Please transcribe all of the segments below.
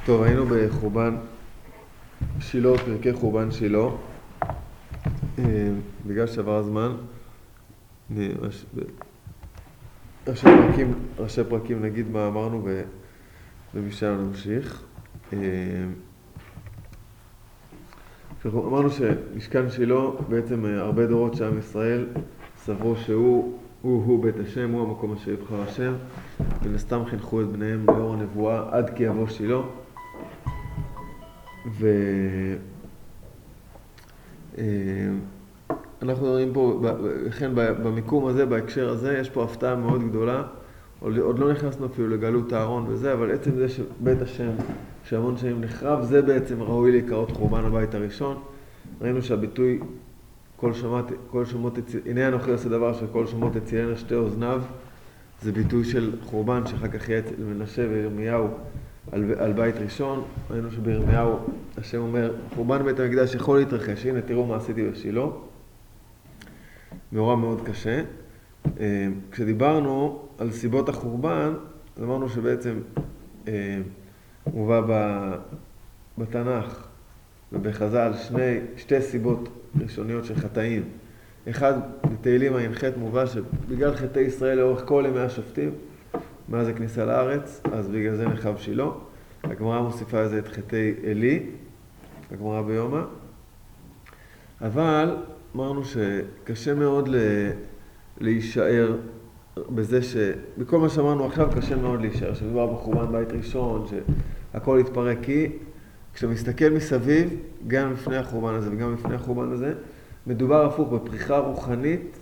טוב, היינו בחורבן שילה, פרקי חורבן שילה. בגלל שעבר הזמן, ראשי פרקים נגיד מה אמרנו ומשם נמשיך. אמרנו שמשכן שילה, בעצם הרבה דורות שעם ישראל סברו שהוא בית השם, הוא המקום אשר יבחר השם, ונסתם חינכו את בניהם לאור הנבואה עד כי יבוא שילה. אנחנו רואים פה, לכן במיקום הזה, בהקשר הזה, יש פה הפתעה מאוד גדולה. עוד לא נכנסנו אפילו לגלות הארון וזה, אבל עצם זה שבית השם, שהמון שנים נחרב, זה בעצם ראוי להיקראות חורבן הבית הראשון. ראינו שהביטוי כל שמות הנה אנוכי עושה דבר שכל שמות תצילנה שתי אוזניו, זה ביטוי של חורבן שאחר כך יהיה אצל מנשה וירמיהו על בית ראשון. ראינו שבירמיהו השם אומר, חורבן בית המקדש יכול להתרחש, הנה תראו מה עשיתי בשילה. מאורע מאוד קשה. כשדיברנו על סיבות החורבן, אמרנו שבעצם מובא בתנ"ך ובחז"ל שתי סיבות ראשוניות של חטאים. אחד, בתהילים ע"ח מובא שבגלל חטאי ישראל לאורך כל ימי השופטים, מאז הכניסה לארץ, אז בגלל זה נחרב שילה. הגמרא מוסיפה לזה את חטאי עלי, הגמרא ביומא. אבל אמרנו שקשה מאוד להישאר בזה בכל מה שאמרנו עכשיו קשה מאוד להישאר, שמדובר בחורבן בית ראשון, שהכל יתפרק, כי כשמסתכל מסביב, גם לפני החורבן הזה וגם לפני החורבן הזה, מדובר הפוך בפריחה רוחנית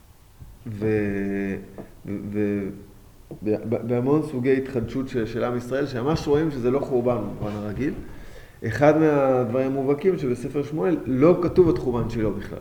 בהמון סוגי התחדשות של עם ישראל, שממש רואים שזה לא חורבן במובן הרגיל. אחד מהדברים המובהקים שבספר שמואל לא כתוב את חורבן שילה בכלל.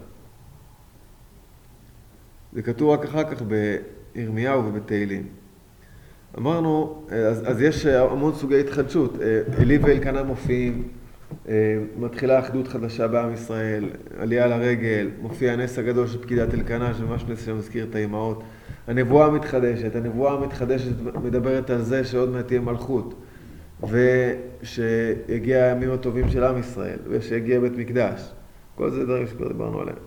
זה כתוב רק אחר כך בירמיהו ובתהילים. אמרנו, אז יש המון סוגי התחדשות. עלי ואלקנה מופיעים, מתחילה אחדות חדשה בעם ישראל, עלייה לרגל, מופיע הנס הגדול של פקידת אלקנה, שממש נס שמזכיר את האימהות. הנבואה המתחדשת מדברת על זה שעוד מעט תהיה מלכות, ושיגיע הימים הטובים של עם ישראל, ושיגיע בית מקדש. כל זה דברים שכבר דיברנו עליהם.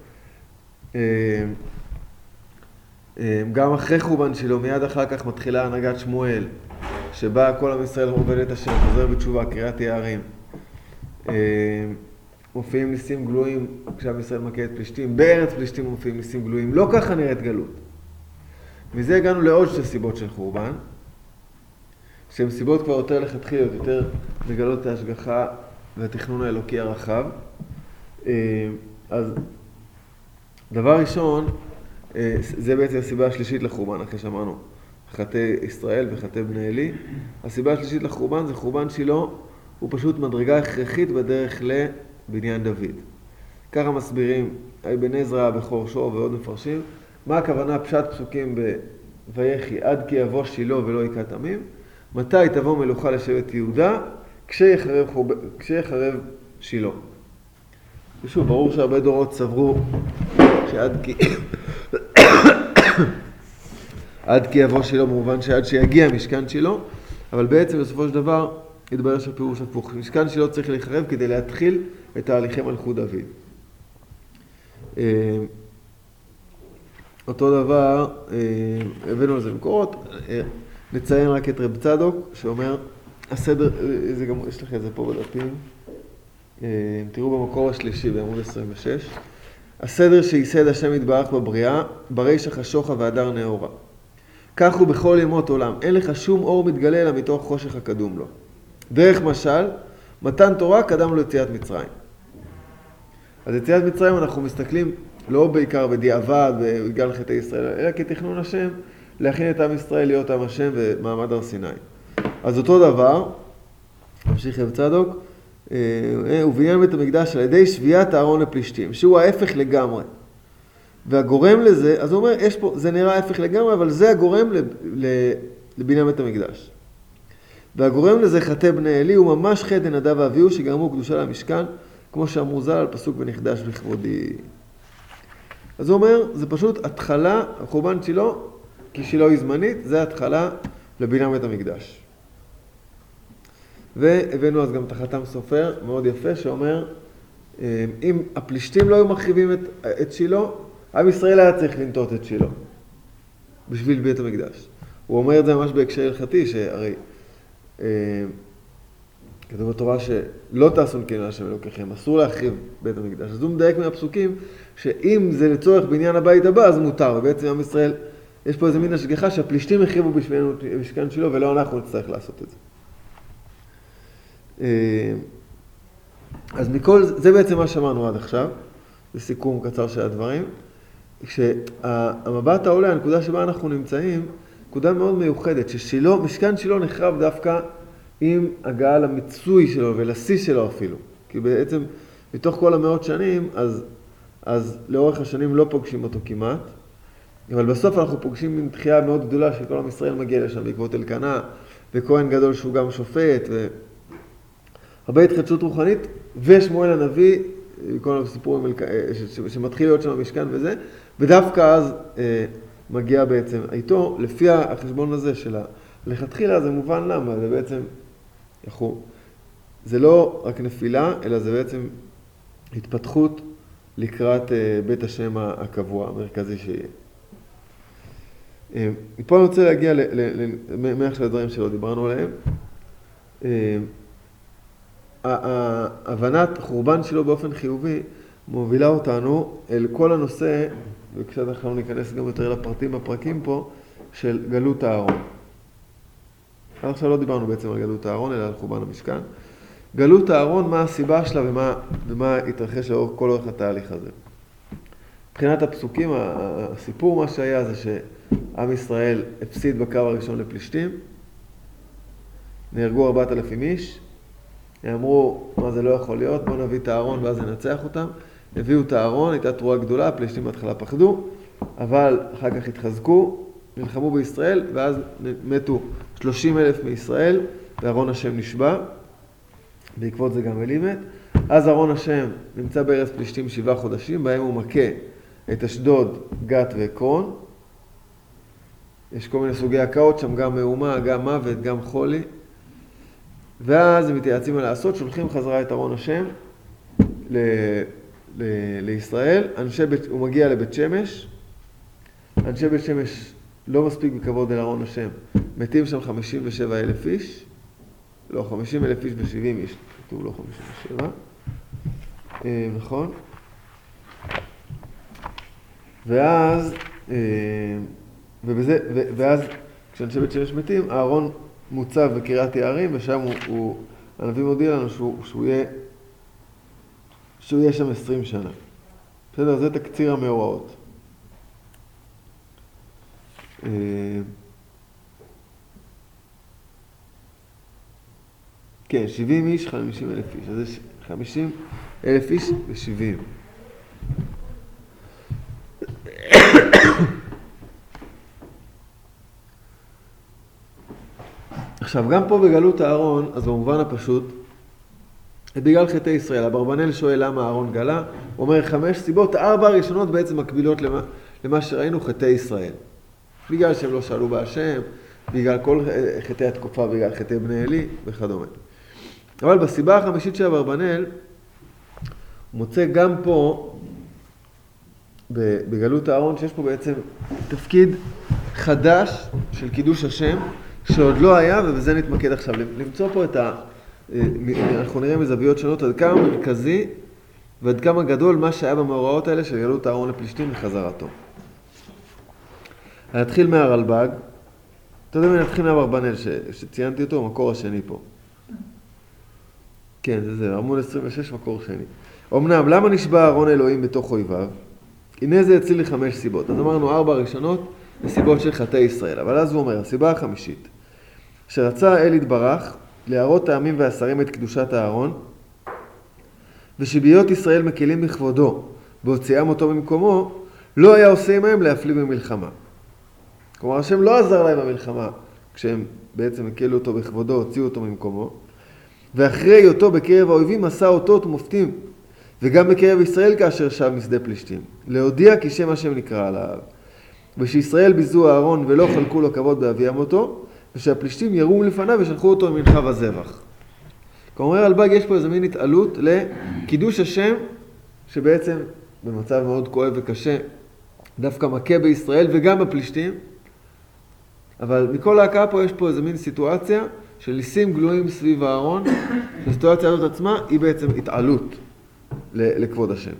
גם אחרי חורבן שילה, מיד אחר כך מתחילה הנהגת שמואל, שבה כל עם ישראל עובד את השם, חוזר בתשובה, קריאת יערים. מופיעים ניסים גלויים כשעם ישראל מכה את פלישתים, בארץ פלישתים מופיעים ניסים גלויים, לא ככה נראית גלות. מזה הגענו לעוד שתי סיבות של חורבן, שהן סיבות כבר יותר לכתחיליות, יותר לגלות את ההשגחה והתכנון האלוקי הרחב. אז דבר ראשון, זה בעצם הסיבה השלישית לחורבן, אחרי שאמרנו חטאי ישראל וחטאי בני עלי. הסיבה השלישית לחורבן זה חורבן שילה, הוא פשוט מדרגה הכרחית בדרך לבניין דוד. ככה מסבירים אבן עזרא, הבכור שור ועוד מפרשים. מה הכוונה פשט פסוקים בויחי עד כי יבוא שילה ולא יכת עמים? מתי תבוא מלוכה לשבט יהודה? כשיחרב שילה. ושוב, ברור שהרבה דורות סברו עד כי יבוא שילה, במובן שעד שיגיע משכן שילה, אבל בעצם בסופו של דבר יתברר שהפירוש הפוך. משכן שילה צריך להיחרב כדי להתחיל את תהליכי מלכות דוד. אותו דבר, הבאנו על זה מקורות, נציין רק את רב צדוק, שאומר, הסדר, זה גם, יש לך את זה פה בדפים, תראו במקור השלישי בעמוד 26, הסדר שייסד השם יתברך בבריאה, בריש החשוכה והדר נאורה. כך הוא בכל ימות עולם, אין לך שום אור מתגלה אלא מתוך חושך הקדום לו. דרך משל, מתן תורה קדם לו יציאת מצרים. אז יציאת מצרים אנחנו מסתכלים לא בעיקר בדיעבד, בגלל חטאי ישראל, אלא כתכנון השם, להכין את עם ישראל להיות עם השם ומעמד הר סיני. אז אותו דבר, ממשיך רב צדוק, ובניין בית המקדש על ידי שביית הארון לפלישתים, שהוא ההפך לגמרי. והגורם לזה, אז הוא אומר, יש פה, זה נראה ההפך לגמרי, אבל זה הגורם לבניין בית המקדש. והגורם לזה חטא בני עלי, הוא ממש חטא נדב ואביהו שגרמו קדושה למשכן, כמו שאמרו ז"ל על פסוק ונכדש לכבודי. אז הוא אומר, זה פשוט התחלה, החורבן שילה, כי שילה היא זמנית, זה התחלה לבניין בית המקדש. והבאנו אז גם את החתם סופר, מאוד יפה, שאומר, אם הפלישתים לא היו מחריבים את שילה, עם ישראל היה צריך לנטות את שילה, בשביל בית המקדש. הוא אומר את זה ממש בהקשר הלכתי, שהרי כתוב בתורה שלא תעשו נקיים להשם אלוקיכם, אסור להחריב בית המקדש. אז הוא מדייק מהפסוקים שאם זה לצורך בניין הבית הבא, אז מותר. ובעצם עם ישראל, יש פה איזה מין השגחה שהפלישתים החריבו בשבילנו משכן שילה, ולא אנחנו נצטרך לעשות את זה. אז מכל זה בעצם מה שאמרנו עד עכשיו, זה סיכום קצר של הדברים. כשהמבט העולה, הנקודה שבה אנחנו נמצאים, נקודה מאוד מיוחדת, ששילה, משכן שילה נחרב דווקא עם הגעה למיצוי שלו ולשיא שלו אפילו. כי בעצם מתוך כל המאות שנים, אז לאורך השנים לא פוגשים אותו כמעט, אבל בסוף אנחנו פוגשים מין תחייה מאוד גדולה שכל עם ישראל מגיע לשם בעקבות אלקנה, וכהן גדול שהוא גם שופט, הרבה התחדשות רוחנית, ושמואל הנביא, כל הסיפורים שמתחיל להיות שם המשכן וזה, ודווקא אז מגיע בעצם איתו, לפי החשבון הזה של לכתחילה, זה מובן למה, זה בעצם, זה לא רק נפילה, אלא זה בעצם התפתחות לקראת בית השם הקבוע, המרכזי שיהיה. פה אני רוצה להגיע מעכשיו לדברים שלא דיברנו עליהם. ההבנת חורבן שלו באופן חיובי מובילה אותנו אל כל הנושא, וכשאת אנחנו ניכנס גם יותר לפרטים בפרקים פה, של גלות הארון. עד עכשיו לא דיברנו בעצם על גלות הארון, אלא על חורבן המשכן. גלות הארון, מה הסיבה שלה ומה התרחש לאורך כל אורך התהליך הזה. מבחינת הפסוקים, הסיפור מה שהיה זה שעם ישראל הפסיד בקרב הראשון לפלישתים, נהרגו 4,000 איש, אמרו, מה זה לא יכול להיות, בוא נביא את הארון ואז ננצח אותם. הביאו את הארון, הייתה תרועה גדולה, הפלישתים בהתחלה פחדו, אבל אחר כך התחזקו, נלחמו בישראל, ואז מתו 30,000 מישראל, וארון השם נשבע, בעקבות זה גם אלי מת. אז ארון השם נמצא בארץ פלישתים 7 חודשים, בהם הוא מכה את אשדוד, גת ועקרון. יש כל מיני סוגי הקאות שם, גם מהומה, גם מוות, גם חולי. ואז הם מתייעצים מה לעשות, שולחים חזרה את ארון השם לישראל. הוא מגיע לבית שמש, אנשי בית שמש לא מספיק בכבוד אל ארון השם, מתים שם 57,000 איש, לא, 50,000 איש ו70 איש, כתוב לא 57, נכון? ואז כשאנשי בית שמש מתים, הארון מוצב בקריית יערים, ושם הנביא מודיע לנו שהוא יהיה שם 20 שנה. בסדר, זה תקציר המאורעות. כן, 70 איש, 50,000 איש. אז יש 50,000 איש ו70. עכשיו, גם פה בגלות הארון, אז במובן הפשוט, בגלל חטאי ישראל, אברבנאל שואל למה הארון גלה, הוא אומר 5 סיבות, 4 הראשונות בעצם מקבילות למה שראינו חטאי ישראל. בגלל שהם לא שאלו בהשם, בגלל כל חטאי התקופה, בגלל חטאי בני אלי וכדומה. אבל בסיבה החמישית של אברבנאל, הוא מוצא גם פה, בגלות הארון, שיש פה בעצם תפקיד חדש של קידוש השם, שעוד לא היה, ובזה נתמקד עכשיו. למצוא פה אנחנו נראה מזוויות שונות, עד כמה מרכזי ועד כמה גדול מה שהיה במאורעות האלה של גלות הארון לפלישתים וחזרתו. אני אתחיל מהרלב"ג. אתה יודע מה, נתחיל מאברבנאל שציינתי אותו, המקור השני פה. כן, זה עמוד 26, מקור שני. אמנם, למה נשבע ארון אלוהים בתוך אויביו? הנה זה הציל לי 5 סיבות. אז אמרנו 4 ראשונות לסיבות של חטאי ישראל. אבל אז הוא אומר, הסיבה החמישית, שרצה אל יתברך להראות העמים והשרים את קדושת הארון, ושביות ישראל מקלים בכבודו, בהוציאם אותו במקומו, לא היה עושה עמהם להפליא במלחמה. כלומר, השם לא עזר להם במלחמה, כשהם בעצם הקלו אותו בכבודו, הוציאו אותו ממקומו, ואחרי אותו בקרב האויבים עשה אותות ומופתים, וגם בקרב ישראל כאשר שב משדה פלישתים, להודיע כי שם השם נקרא עליו, ושישראל ביזו הארון ולא חלקו לו כבוד בהביאם אותו, ושהפלישתים ירום לפניו ושלחו אותו ממנחה וזבח. כלומר, רלב"ג יש פה איזה מין התעלות לקידוש השם, שבעצם במצב מאוד כואב וקשה, דווקא מכה בישראל וגם בפלישתים, אבל מכל ההקעה פה יש פה איזה מין סיטואציה של ניסים גלויים סביב הארון, שהסיטואציה הזאת עצמה היא בעצם התעלות לכבוד השם.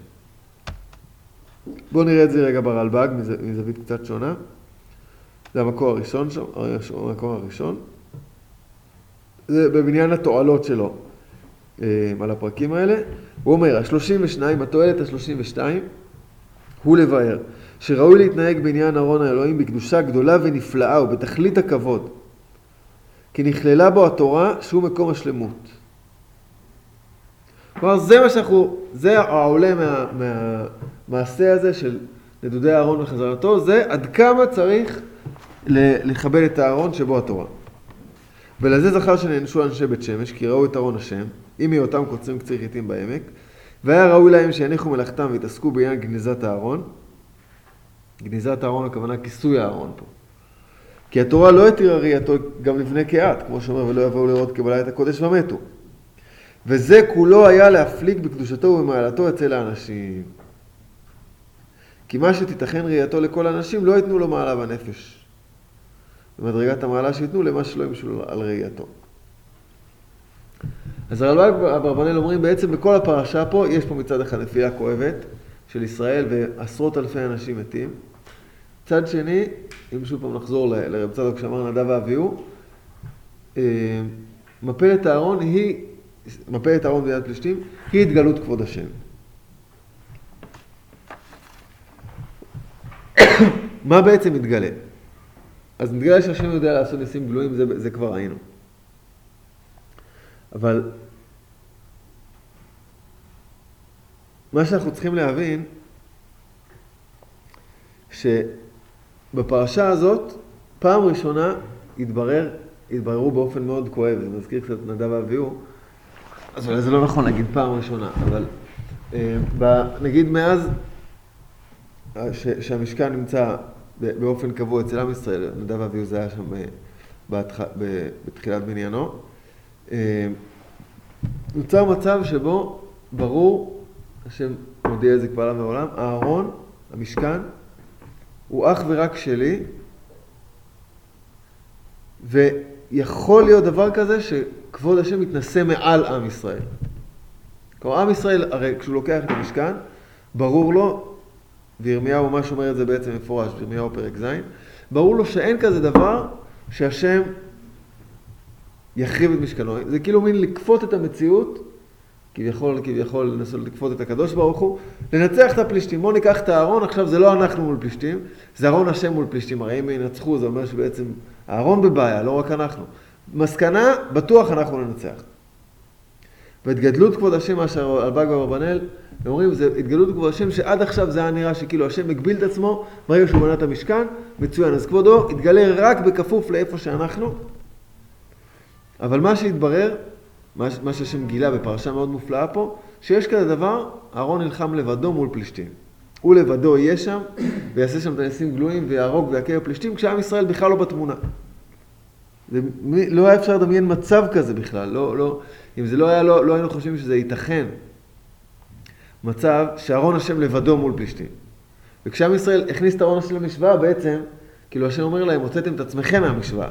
בואו נראה את זה רגע ברלב"ג, מזווית קצת שונה. זה המקור הראשון, המקור הראשון. זה בבניין התועלות שלו על הפרקים האלה. הוא אומר, ה-32, התועלת ה-32, הוא לבאר, שראוי להתנהג בעניין ארון האלוהים בקדושה גדולה ונפלאה ובתכלית הכבוד, כי נכללה בו התורה שהוא מקום השלמות. כלומר, זה העולה מהמעשה הזה של נדודי הארון וחזרתו, זה עד כמה צריך לכבד את הארון שבו התורה. ולזה זכר שנענשו אנשי בית שמש, כי ראו את ארון השם, אם היותם קוצרים קציר חיטים בעמק, והיה ראוי להם שיניחו מלאכתם והתעסקו בעניין גניזת הארון. גניזת הארון הכוונה כיסוי הארון פה. כי התורה לא התירה ראייתו גם לבני קהת, כמו שאומר, ולא יבואו לראות קבלה את הקודש ומתו. וזה כולו היה להפליג בקדושתו ובמעלתו אצל האנשים. כי מה שתיתכן ראייתו לכל האנשים לא ייתנו לו מעלה בנפש. במדרגת המעלה שיתנו למה שלא ימשלו על ראייתו. אז הרלב"ג אברבנאל אומרים, בעצם בכל הפרשה פה, יש פה מצד אחד נפילה כואבת של ישראל ועשרות אלפי אנשים מתים. מצד שני, אם שוב פעם נחזור לרב צדוק שאמר נדב ואביהו, מפלת הארון ביד פלישתים, היא התגלות כבוד השם. מה בעצם מתגלה? אז מתגלה שהשם יודע לעשות ניסים גלויים, זה כבר ראינו. אבל מה שאנחנו צריכים להבין, שבפרשה הזאת, פעם ראשונה התבררו באופן מאוד כואב, זה מזכיר קצת נדב ואביהו, אז אולי זה לא נכון להגיד פעם ראשונה, אבל נגיד מאז שהמשכן נמצא באופן קבוע אצל עם ישראל, נדב ואביהו זה היה שם בתחילת בניינו, נוצר מצב שבו ברור, השם מודיע את זה קבל עם ועולם, הארון, המשכן, הוא אך ורק שלי, ויכול להיות דבר כזה שכבוד השם מתנשא מעל עם ישראל. כלומר, עם ישראל, הרי כשהוא לוקח את המשכן, ברור לו, וירמיהו ממש אומר את זה בעצם מפורש, וירמיהו פרק ז', ברור לו שאין כזה דבר שהשם יחריב את משכנו. זה כאילו מין לקפות את המציאות, כביכול לנסות לקפות את הקדוש ברוך הוא, לנצח את הפלישתים. בואו ניקח את הארון, עכשיו זה לא אנחנו מול פלישתים, זה ארון השם מול פלישתים. הרי אם ינצחו, זה אומר שבעצם הארון בבעיה, לא רק אנחנו. מסקנה, בטוח אנחנו ננצח. והתגדלות כבוד השם, מה שהרלב"ג ואברבנאל אומרים, זה התגדלות כבוד השם שעד עכשיו זה היה נראה שכאילו השם מגביל את עצמו, ברגע שהוא בנה את המשכן, מצוין. אז כבודו התגלה רק בכפוף לאיפה שאנחנו. אבל מה שהתברר, מה שהשם גילה בפרשה מאוד מופלאה פה, שיש כזה דבר, אהרון נלחם לבדו מול פלישתים. הוא לבדו יהיה שם, ויעשה שם את הניסים גלויים, ויהרוג ויכה בפלישתים, כשעם ישראל בכלל לא בתמונה. לא היה אפשר לדמיין מצב כזה בכלל, אם זה לא היה, לא היינו חושבים שזה ייתכן. מצב שאהרון השם לבדו מול פלישתים. וכשעם ישראל הכניס את אהרון השם למשוואה, בעצם, כאילו השם אומר להם, הוצאתם את עצמכם מהמשוואה.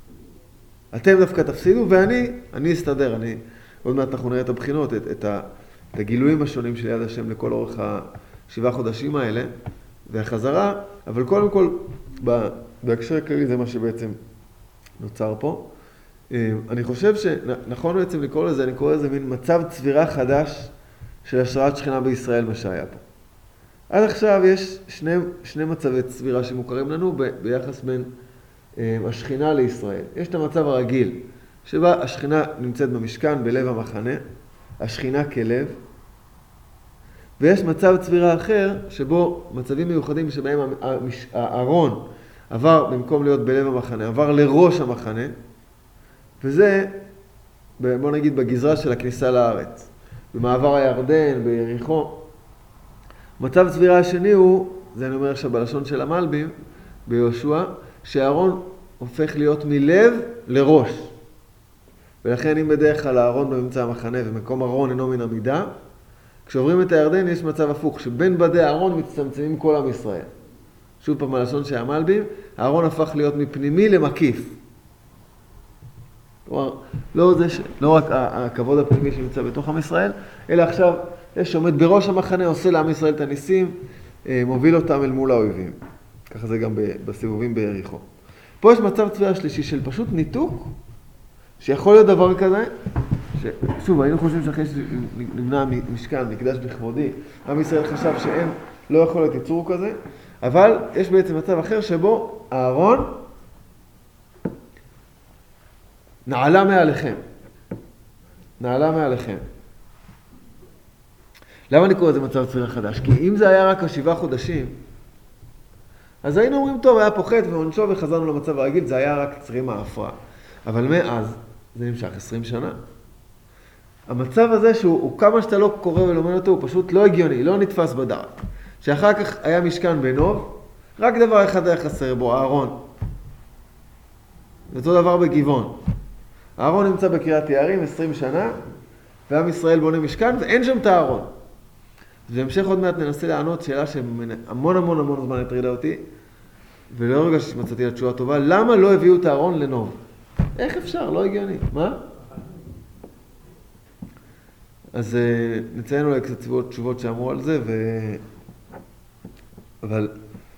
אתם דווקא תפסידו, ואני אסתדר. עוד מעט אנחנו נראה את הבחינות, את הגילויים השונים של יד השם לכל אורך 7 חודשים האלה, והחזרה, אבל קודם כל, בהקשר הכללי זה מה שבעצם נוצר פה. אני חושב שנכון בעצם לקרוא לזה, אני קורא לזה מין מצב צבירה חדש של השראת שכינה בישראל, מה שהיה פה. עד עכשיו יש שני מצבי צבירה שמוכרים לנו ביחס בין השכינה לישראל. יש את המצב הרגיל, שבה השכינה נמצאת במשכן, בלב המחנה, השכינה כלב, ויש מצב צבירה אחר, שבו מצבים מיוחדים שבהם הארון עבר, במקום להיות בלב המחנה, עבר לראש המחנה, וזה, בוא נגיד, בגזרה של הכניסה לארץ, במעבר הירדן, ביריחו. מצב צבירה השני הוא, זה אני אומר עכשיו בלשון של המלבים, ביהושע, שהארון הופך להיות מלב לראש. ולכן אם בדרך כלל הארון באמצע המחנה ומקום ארון אינו מן המידה, כשעוברים את הירדן יש מצב הפוך, שבין בדי הארון מצטמצמים כל עם ישראל. שוב פעם הלשון של המלבים, הארון הפך להיות מפנימי למקיף. כלומר, לא רק הכבוד הפנימי שנמצא בתוך עם ישראל, אלא עכשיו יש שעומד בראש המחנה, עושה לעם ישראל את הניסים, מוביל אותם אל מול האויבים. ככה זה גם בסיבובים ביריחו. פה יש מצב צבאי השלישי של פשוט ניתוק, שיכול להיות דבר כזה, שוב, היינו חושבים שאחרי שנבנה משכן, מקדש בכבודי, עם ישראל חשב שאין, לא יכול להיות יצור כזה, אבל יש בעצם מצב אחר שבו הארון נעלה מעליכם. נעלה מעליכם. למה אני קורא לזה מצב צבאי חדש? כי אם זה היה רק 7 חודשים, אז היינו אומרים, טוב, היה פוחת ועונשו וחזרנו למצב הרגיל, זה היה רק צרימה ההפרעה. אבל מאז, זה נמשך 20 שנה. המצב הזה שהוא כמה שאתה לא קורא ולומד אותו, הוא פשוט לא הגיוני, לא נתפס בדעת. שאחר כך היה משכן בנוב, רק דבר אחד היה חסר בו, הארון. אותו דבר בגבעון. הארון נמצא בקריית יערים 20 שנה, ועם ישראל בונה משכן ואין שם את הארון. בהמשך עוד מעט ננסה לענות שאלה שהמון המון המון זמן הטרידה אותי, ולא רגע שמצאתי לה תשובה טובה, למה לא הביאו את הארון לנוב? איך אפשר? לא הגיוני. מה? אז נציין אולי קצת תשובות שאמרו על זה, אבל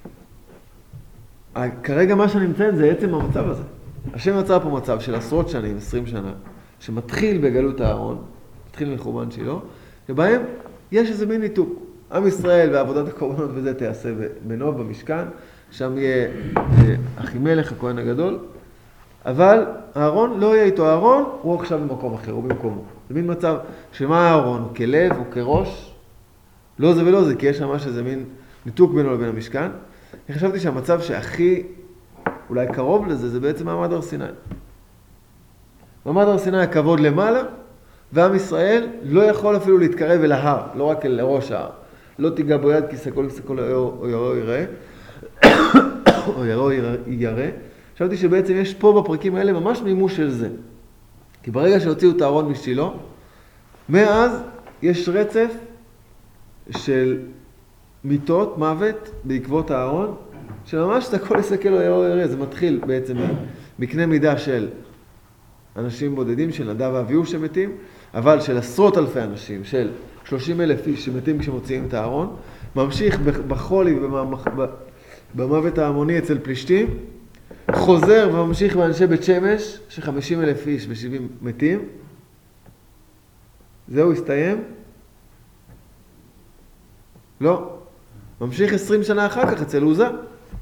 כרגע מה שאני מציין זה עצם המצב הזה. השם מצא פה מצב של עשרות שנים, 20 שנה, שמתחיל בגלות הארון, מתחיל מחורבן שילה, שבהם יש איזה מין ניתוק. עם ישראל ועבודת הקורבנות וזה תיעשה בנוב במשכן, שם יהיה אחימלך, הכהן הגדול, אבל הארון לא יהיה איתו. הארון הוא עכשיו במקום אחר, הוא במקומו. זה מין מצב שמה הארון? הוא כלב, הוא כראש? לא זה ולא זה, כי יש ממש איזה מין ניתוק בינו לבין המשכן. אני חשבתי שהמצב שהכי אולי קרוב לזה, זה בעצם מעמד הר סיני. מעמד הר סיני הכבוד למעלה, ועם ישראל לא יכול אפילו להתקרב אל ההר, לא רק אל ראש ההר. לא תיגע בו יד כי סקול או יראו יראה, או יראו יראה. חשבתי שבעצם יש פה בפרקים האלה ממש מימוש של זה. כי ברגע שהוציאו את הארון משילה, מאז יש רצף של מיתות, מוות, בעקבות הארון, שממש סקול יסקל או יראו יראה. זה מתחיל בעצם בקנה מידה של אנשים בודדים, של נדב ואביהו שמתים, אבל של עשרות אלפי אנשים, של 30,000 איש שמתים כשמוציאים את הארון, ממשיך בחולי ובמוות ההמוני אצל פלישתים, חוזר וממשיך באנשי בית שמש, ש50,000 איש ו70 מתים. זהו, הסתיים? לא. ממשיך 20 שנה אחר כך אצל עוזה.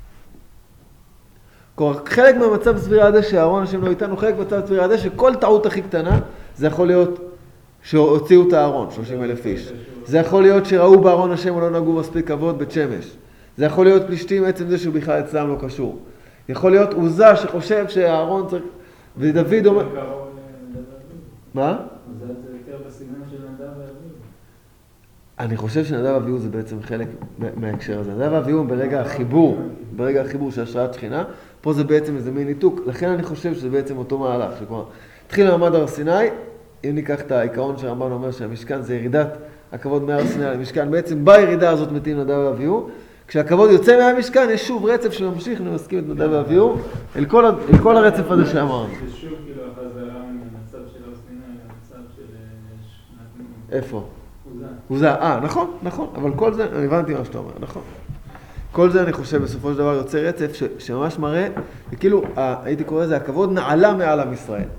חלק מהמצב סביר הזה שהארון השם לא איתנו, חלק מהמצב סביר הזה שכל טעות הכי קטנה, זה יכול להיות שהוציאו את הארון, 30,000 איש. זה יכול להיות שראו בארון השם או לא נגעו מספיק כבוד בית שמש. זה יכול להיות פלישתים עצם זה שהוא בכלל אצלם לא קשור. יכול להיות עוזה שחושב שהארון צריך... ודוד אומר... מה? זה יותר בסימן של נדב ואביהו. אני חושב שנדב ואביהו זה בעצם חלק מההקשר הזה. נדב ואביהו ברגע החיבור של השראת שכינה, פה זה בעצם איזה מין ניתוק. לכן אני חושב שזה בעצם אותו מהלך. שכלומר, התחיל מעמד הר סיני, אם ניקח את העיקרון שהרמב"ן אומר שהמשכן זה ירידת הכבוד מהר סיני למשכן, בעצם בירידה הזאת מתים נדב ואביהו. כשהכבוד יוצא מהמשכן, יש שוב רצף שממשיך, אני מסכים את נדב ואביהו, אל כל הרצף הזה שאמרנו. זה שוב כאילו החזרה מהמצב של הר סיני למצב של... איפה? עוזה. נכון, אבל כל זה, אני הבנתי מה שאתה אומר, נכון. כל זה אני חושב בסופו של דבר יוצא רצף שממש מראה, וכאילו הייתי קורא לזה, הכבוד נעלה מעל עם ישראל.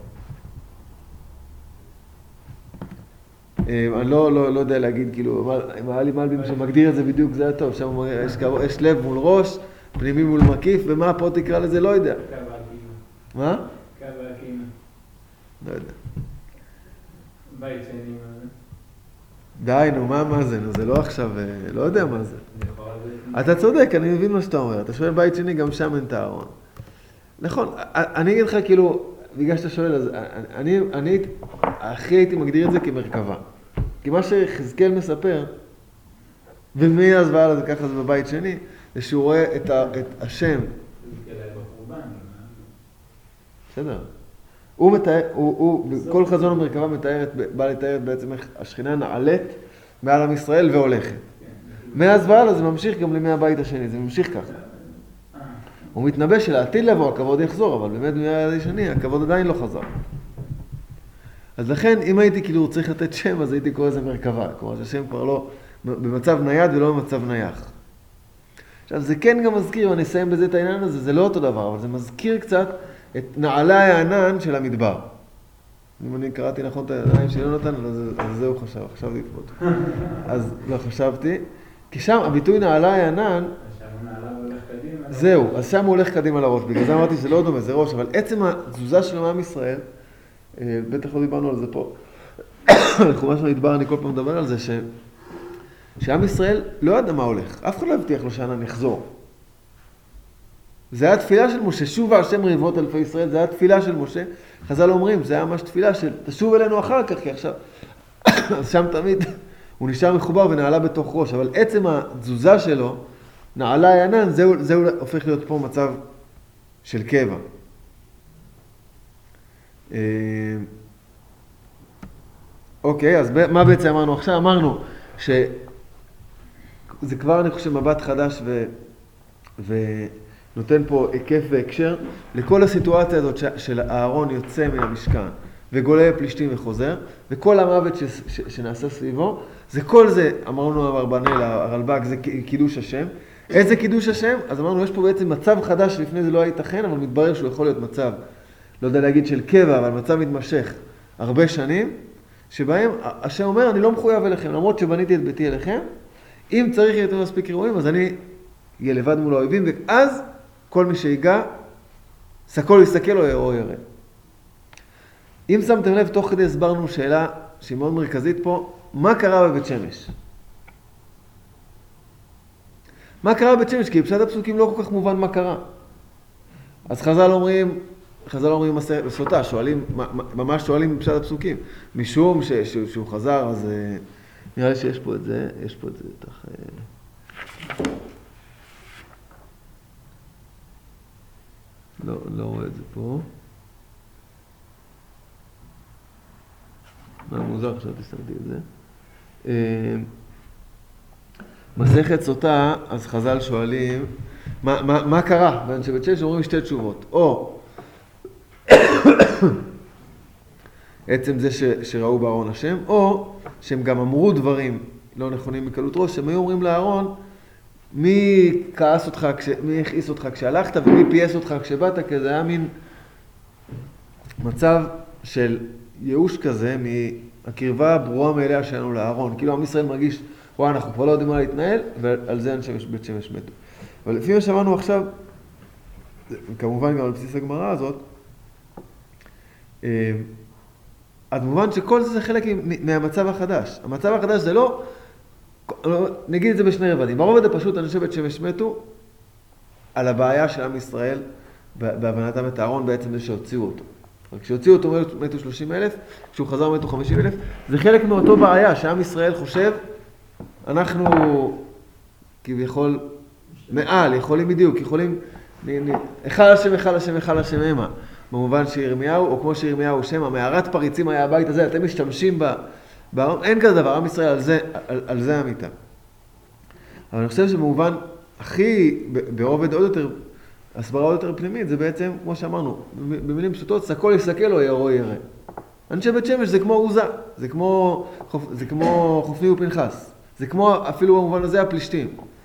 אני לא יודע להגיד, כאילו, אם היה לי מלבים שמגדיר את זה בדיוק, זה היה טוב. שם יש לב מול ראש, פנימי מול מקיף, ומה פה תקרא לזה, לא יודע. קו הקימה. מה? קו הקימה. לא יודע. בית שני מה זה? די, נו, מה זה? נו, זה לא עכשיו, לא יודע מה זה. אתה צודק, אני מבין מה שאתה אומר. אתה שואל בית שני, גם שם אין את הארון. נכון, אני אגיד לך, כאילו, בגלל שאתה שואל, אז אני הכי הייתי מגדיר את זה כמרכבה. כי מה שחזקאל מספר, ומאז ועלה זה ככה זה בבית שני, זה שהוא רואה את השם. זה כאלה בחורבן. בסדר. כל חזון המרכבה בא לתאר בעצם איך השכינה נעלית מעל עם ישראל והולכת. מאז והלאה זה ממשיך גם לימי הבית השני, זה ממשיך ככה. הוא מתנבא שלעתיד לבוא, הכבוד יחזור, אבל באמת בימי הבית השני, הכבוד עדיין לא חזר. אז לכן, אם הייתי כאילו צריך לתת שם, אז הייתי קורא לזה מרכבה. כלומר, שהשם כבר לא במצב נייד ולא במצב נייח. עכשיו, זה כן גם מזכיר, ואני אסיים בזה את העניין הזה, זה לא אותו דבר, אבל זה מזכיר קצת את נעלי הענן של המדבר. אם אני קראתי נכון את העיניים של יונתן, אז זהו חשבתי לפחות. אז לא חשבתי, כי שם הביטוי נעלי הענן, זהו, אז שם הוא הולך קדימה לראש, בגלל זה אמרתי שזה לא דומה, זה ראש, אבל עצם התזוזה של עם ישראל, בטח לא דיברנו על זה פה, לחומש המדבר אני כל פעם מדבר על זה, שעם ישראל לא ידע מה הולך, אף אחד לא הבטיח לו שהענן יחזור. זה היה תפילה של משה, שובה השם רבבות אלפי ישראל, זה היה תפילה של משה, חז"ל אומרים, זה היה ממש תפילה של תשוב אלינו אחר כך, כי עכשיו, אז שם תמיד הוא נשאר מחובר ונעלה בתוך ראש, אבל עצם התזוזה שלו, נעלה הענן, זה הופך להיות פה מצב של קבע. אוקיי, אז מה בעצם אמרנו עכשיו? אמרנו שזה כבר אני חושב מבט חדש ונותן פה היקף והקשר לכל הסיטואציה הזאת של אהרון יוצא מן המשכן וגולה פלישתים וחוזר, וכל המוות שנעשה סביבו, זה כל זה, אמרנו אברבנאל, הרלב"ג, זה קידוש השם. איזה קידוש השם? אז אמרנו, יש פה בעצם מצב חדש שלפני זה לא היה ייתכן, אבל מתברר שהוא יכול להיות מצב, לא יודע להגיד של קבע, אבל מצב מתמשך הרבה שנים, שבהם השם אומר, אני לא מחויב אליכם, למרות שבניתי את ביתי אליכם, אם צריך יותר מספיק אירועים, אז אני אהיה לבד מול האויבים, ואז כל מי שיגע, סקול יסתכל או יראה. אם שמתם לב, תוך כדי הסברנו שאלה שהיא מאוד מרכזית פה, מה קרה בבית שמש? מה קרה בבית שמש? כי בפשט הפסוקים לא כל כך מובן מה קרה. אז חז"ל אומרים בסוטה, ממש שואלים בפשט הפסוקים. משום שהוא חזר, אז נראה לי שיש פה את זה, לא רואה את זה פה. מה מוזר, חשבתי שמתי את זה. מסכת סוטה, אז חז"ל שואלים, מה קרה? באנשי בית שמש אומרים שתי תשובות. או עצם זה שראו בארון השם, או שהם גם אמרו דברים לא נכונים בקלות ראש, שהם היו אומרים לארון, מי כעס אותך, מי הכעיס אותך כשהלכת, ומי פייס אותך כשבאת, כי זה היה מין מצב של ייאוש כזה, מהקרבה הברורה מאליה שלנו לארון. כאילו עם ישראל מרגיש, וואי, אנחנו כבר לא יודעים מה להתנהל, ועל זה אנשי בית שמש מתו. אבל לפי מה שאמרנו עכשיו, כמובן גם על בסיס הגמרא הזאת, אז מובן שכל זה חלק מהמצב החדש. המצב החדש זה לא, נגיד את זה בשני רבדים. ברובד הפשוט אנשי בית שמש מתו על הבעיה של עם ישראל בהבנתם את הארון, בעצם זה שהוציאו אותו. כשהוציאו אותו מתו 30,000, כשהוא חזר מתו 50,000, זה חלק מאותו בעיה שעם ישראל חושב, אנחנו כביכול מעל, יכולים בדיוק, יכולים, אחד השם, אחד השם, אחד השם המה. במובן שירמיהו, או כמו שירמיהו שם, המערת פריצים היה הבית הזה, אתם משתמשים בארון, אין כזה דבר, עם ישראל על זה המיטה. אבל אני חושב שבמובן הכי, ברובד עוד יותר, הסברה עוד יותר פנימית, זה בעצם, כמו שאמרנו, במילים פשוטות, סקול יסתכל או יראה יראה. אנשי בית שמש זה כמו עוזה, זה כמו חופני ופנחס, זה כמו אפילו במובן הזה הפלישתים.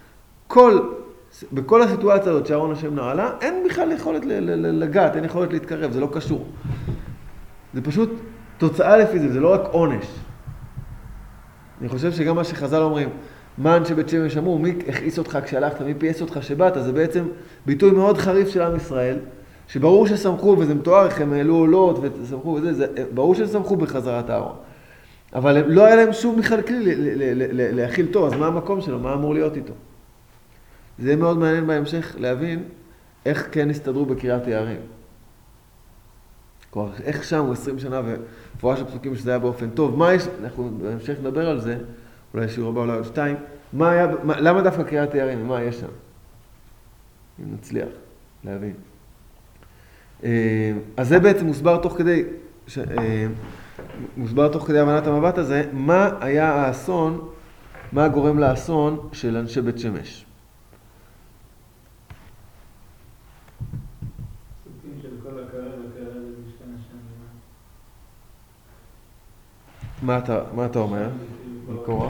בכל הסיטואציה הזאת שארון השם נעלה, אין בכלל יכולת לגעת, אין יכולת להתקרב, זה לא קשור. זה פשוט תוצאה לפי זה, זה לא רק עונש. אני חושב שגם מה שחז"ל אומרים, מה אנשי בית שמש אמרו, מי הכעיס אותך כשהלכת, מי פייס אותך שבאת, זה בעצם ביטוי מאוד חריף של עם ישראל, שברור שסמכו, וזה מתואר, הם העלו עולות וסמכו וזה, ברור שסמכו בחזרת הארון. אבל לא היה להם שום בכלל כלי להכיל טוב, אז מה המקום שלו, מה אמור להיות איתו? זה מאוד מעניין בהמשך להבין איך כן הסתדרו בקריאת יערים. כלומר, איך שם הוא 20 שנה ופורש הפסוקים שזה היה באופן טוב. מה יש, אנחנו בהמשך נדבר על זה, אולי שיעור הבא, אולי עוד 2, למה דווקא קריאת יערים? מה יש שם? אם נצליח להבין. אז זה בעצם מוסבר תוך כדי הבנת המבט הזה, מה היה האסון, מה גורם לאסון של אנשי בית שמש. סוגים של כל הקרב במשכן השם. מה אתה אומר? מקורח?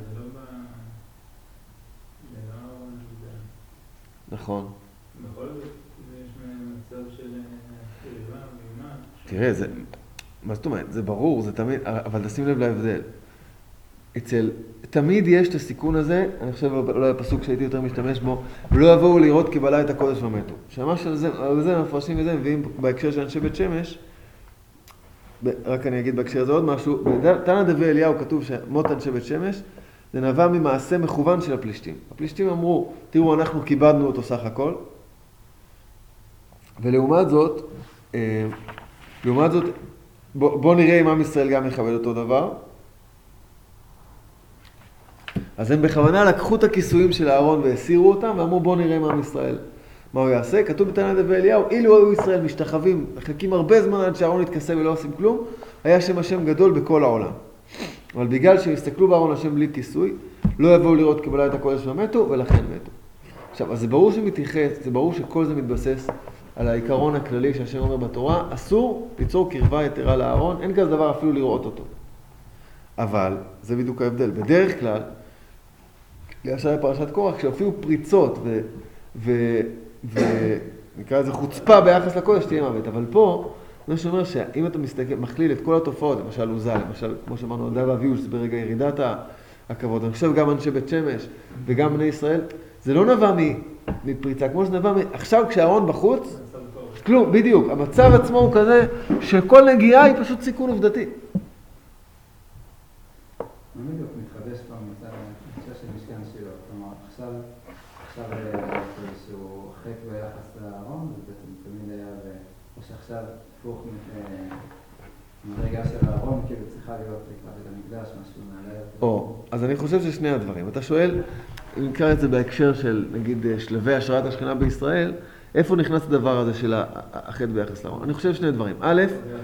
נכון. בכל זאת, יש מצב של קריבה, מימה. תראה, מה זאת אומרת? זה ברור, זה תמיד, אבל תשים לב להבדל. תמיד יש את הסיכון הזה, אני חושב אולי הפסוק שהייתי יותר משתמש בו, לא יבואו לראות כי בלע את הקודש ומתו. שמש על זה מפרשים וזה, מביאים בהקשר של אנשי בית שמש, רק אני אגיד בהקשר הזה עוד משהו, בתנא דבי אליהו כתוב שמות אנשי בית שמש, זה נבע ממעשה מכוון של הפלישתים. הפלישתים אמרו, תראו, אנחנו כיבדנו אותו סך הכל, ולעומת זאת, בוא נראה אם עם ישראל גם יכבד אותו דבר. אז הם בכוונה לקחו את הכיסויים של הארון והסירו אותם, ואמרו בוא נראה עם עם ישראל מה הוא יעשה. כתוב בתנא דבי אליהו, אילו היו ישראל משתחווים, מחכים הרבה זמן עד שהארון יתכסה ולא עושים כלום, היה שם השם גדול בכל העולם. אבל בגלל שהם הסתכלו בארון השם בלי כיסוי, לא יבואו לראות כי בלע את הקודש ומתו, ולכן מתו. עכשיו, אז זה ברור שמתייחס, זה ברור שכל זה מתבסס על העיקרון הכללי שהשם אומר בתורה, אסור ליצור קרבה יתרה לארון, אין כזה דבר אפילו לראות אותו. אבל, זה בדיוק ההבדל, בדרך כלל, למשל בפרשת קורח, כשהופיעו פריצות ונקרא לזה חוצפה ביחס לקודש, תהיה מוות. אבל פה, זה שאומר שאם אתה מכליל את כל התופעות, למשל עוזה, למשל, כמו שאמרנו, נדב ואביהו, שזה ברגע ירידת הכבוד, אני חושב גם אנשי בית שמש וגם בני ישראל, זה לא נבע מפריצה, כמו שנבע עכשיו כשהארון בחוץ, כלום, בדיוק, המצב עצמו הוא כזה שכל נגיעה היא פשוט סיכון עובדתי. מה בדיוק מתחדש פה המצב של משכן שלו? כלומר, עכשיו איזשהו חטא ביחס לארון, זה בעצם תמיד היה, או שעכשיו הפוך מהרגע של הארון, כאילו צריכה להיות לקראת את המקדש, משהו מעלה. אז אני חושב ששני הדברים. אתה שואל, אם נקרא את זה בהקשר של, נגיד, שלבי השראת השכינה בישראל, איפה נכנס הדבר הזה של החטא ביחס לארון? אני חושב שני דברים. א',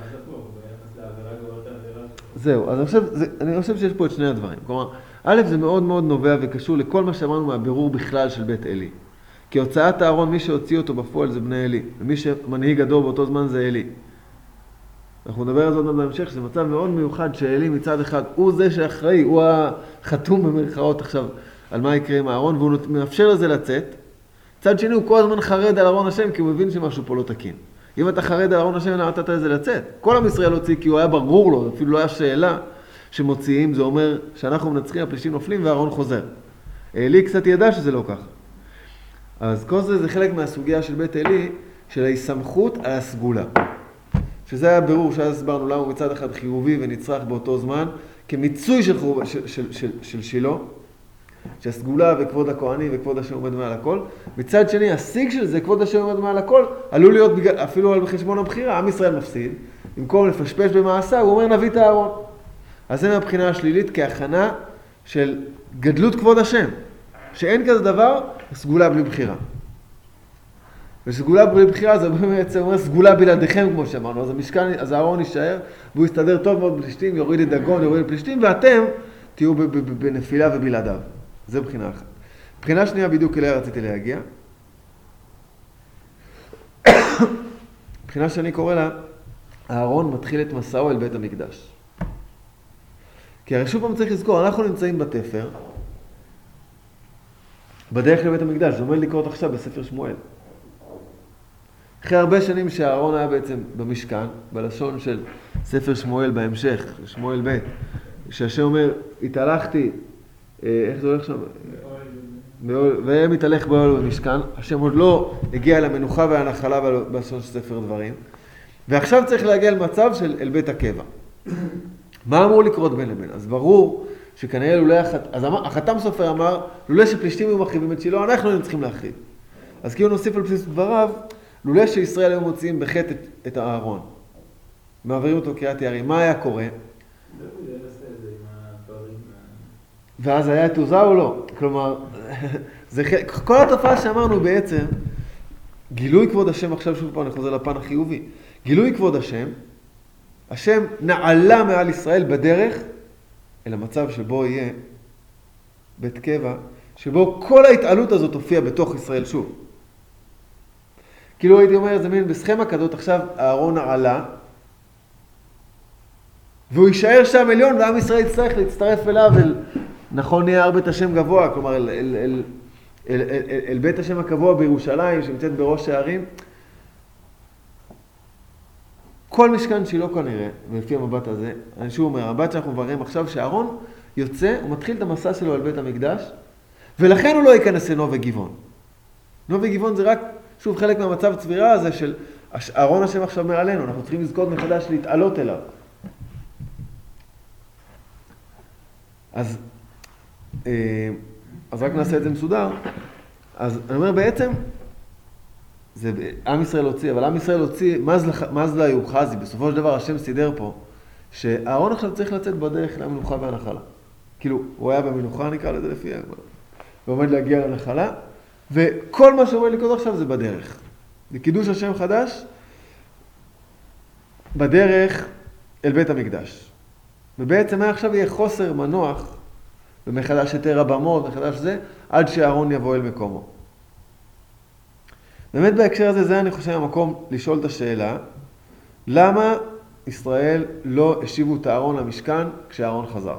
זהו, אז אני חושב שיש פה את שני הדברים. כלומר, א', זה מאוד מאוד נובע וקשור לכל מה שאמרנו מהבירור בכלל של בית אלי. כי הוצאת הארון, מי שהוציא אותו בפועל זה בני אלי, ומי שמנהיג הדור באותו זמן זה אלי. אנחנו נדבר על זה עוד בהמשך, שזה מצב מאוד מיוחד שאלי מצד אחד הוא זה שאחראי, הוא החתום במרכאות עכשיו על מה יקרה עם הארון, והוא מאפשר לזה לצאת. צד שני הוא כל הזמן חרד על ארון השם, כי הוא מבין שמשהו פה לא תקין. אם אתה חרד על ארון השם, נתת לזה לצאת. כל עם ישראל הוציא, כי הוא היה ברור לו, אפילו לא היה שאלה שמוציאים, זה אומר שאנחנו מנצחים, הפלישתים נופלים והארון חוזר. אלי קצת ידע שזה לא ככה. אז כל זה חלק מהסוגיה של בית אלי, של ההסמכות על הסגולה. שזה היה ברור שאז הסברנו למה הוא מצד אחד חיובי ונצרך באותו זמן, כמיצוי של שילה, שהסגולה וכבוד הכהנים וכבוד השם עומד מעל הכל. מצד שני, השיג של זה, כבוד השם עומד מעל הכל, עלול להיות אפילו על חשבון הבחירה. עם ישראל מפסיד, במקום לפשפש במעשה, הוא אומר נביא את הארון. אז זה מהבחינה השלילית כהכנה של גדלות כבוד השם, שאין כזה דבר, סגולה בלי בחירה. וסגולה בלי בחירה זה בעצם אומר סגולה בלעדיכם, כמו שאמרנו. אז המשכן, אז הארון יישאר, והוא יסתדר טוב מאוד בפלישתים, יוריד את דגון, יוריד את פלישתים, ואתם תהיו בנפילה ובלעדיו. זה בחינה אחת. בחינה שנייה בדיוק אליה רציתי להגיע. בחינה שאני קורא לה, הארון מתחיל את מסעו אל בית המקדש. כי הרי שוב פעם צריך לזכור, אנחנו נמצאים בתפר, בדרך לבית המקדש, זה עומד לקרות עכשיו בספר שמואל. אחרי הרבה שנים שהארון היה בעצם במשכן, בלשון של ספר שמואל בהמשך, שמואל ב', שהשם אומר, התהלכתי, איך זה הולך שם? והם התהלך באוהל במשכן, השם עוד לא הגיע למנוחה והנחלה בלשון של ספר דברים, ועכשיו צריך להגיע למצב של אל בית הקבע. מה אמור לקרות בין לבין? אז ברור שכנראה לולא אז החתם סופר אמר, לולא שפלישתים היו מחריבים את שילה, אנחנו היינו צריכים להחריב. אז כאילו נוסיף על בסיס דבריו, לולא שישראל היו מוציאים בחטא את הארון, מעבירים אותו קריאת יערים, מה היה קורה? ואז היה את עוזה או לא? כלומר, כל התופעה שאמרנו בעצם, גילוי כבוד השם, עכשיו שוב פעם אני חוזר לפן החיובי. גילוי כבוד השם, השם נעלה מעל ישראל בדרך אל המצב שבו יהיה בית קבע, שבו כל ההתעלות הזאת תופיע בתוך ישראל שוב. כאילו הייתי אומר, זה מין בסכמה כזאת, עכשיו הארון עלה, והוא יישאר שם עליון, ועם ישראל יצטרך להצטרף אליו, נכון נהיה הר בית השם גבוה, כלומר אל בית השם הקבוע בירושלים, שנמצאת בראש הערים. כל משכן שילה כנראה, ולפי המבט הזה, אני שוב אומר, המבט שאנחנו מבררים עכשיו, שהארון יוצא, הוא מתחיל את המסע שלו על בית המקדש, ולכן הוא לא ייכנס לנוב וגבעון. נוב וגבעון זה רק, שוב, חלק מהמצב צבירה הזה של ארון השם עכשיו מעלינו, אנחנו צריכים לזכות מחדש להתעלות אליו. אז רק נעשה את זה מסודר. אז אני אומר בעצם, זה עם ישראל הוציא, אבל עם ישראל הוציא, מזלה יוחזי, בסופו של דבר השם סידר פה, שהארון עכשיו צריך לצאת בדרך למנוחה והנחלה. כאילו, הוא היה במנוחה, נקרא לזה לפי, ועומד להגיע לנחלה, וכל מה שעומד לקרות עכשיו זה בדרך. בקידוש השם חדש, בדרך אל בית המקדש. ובעצם עכשיו יהיה חוסר מנוח, ומחדש יותר הבמות, מחדש זה, עד שהארון יבוא אל מקומו. באמת בהקשר הזה, זה אני חושב המקום לשאול את השאלה, למה ישראל לא השיבו את הארון למשכן כשהארון חזר?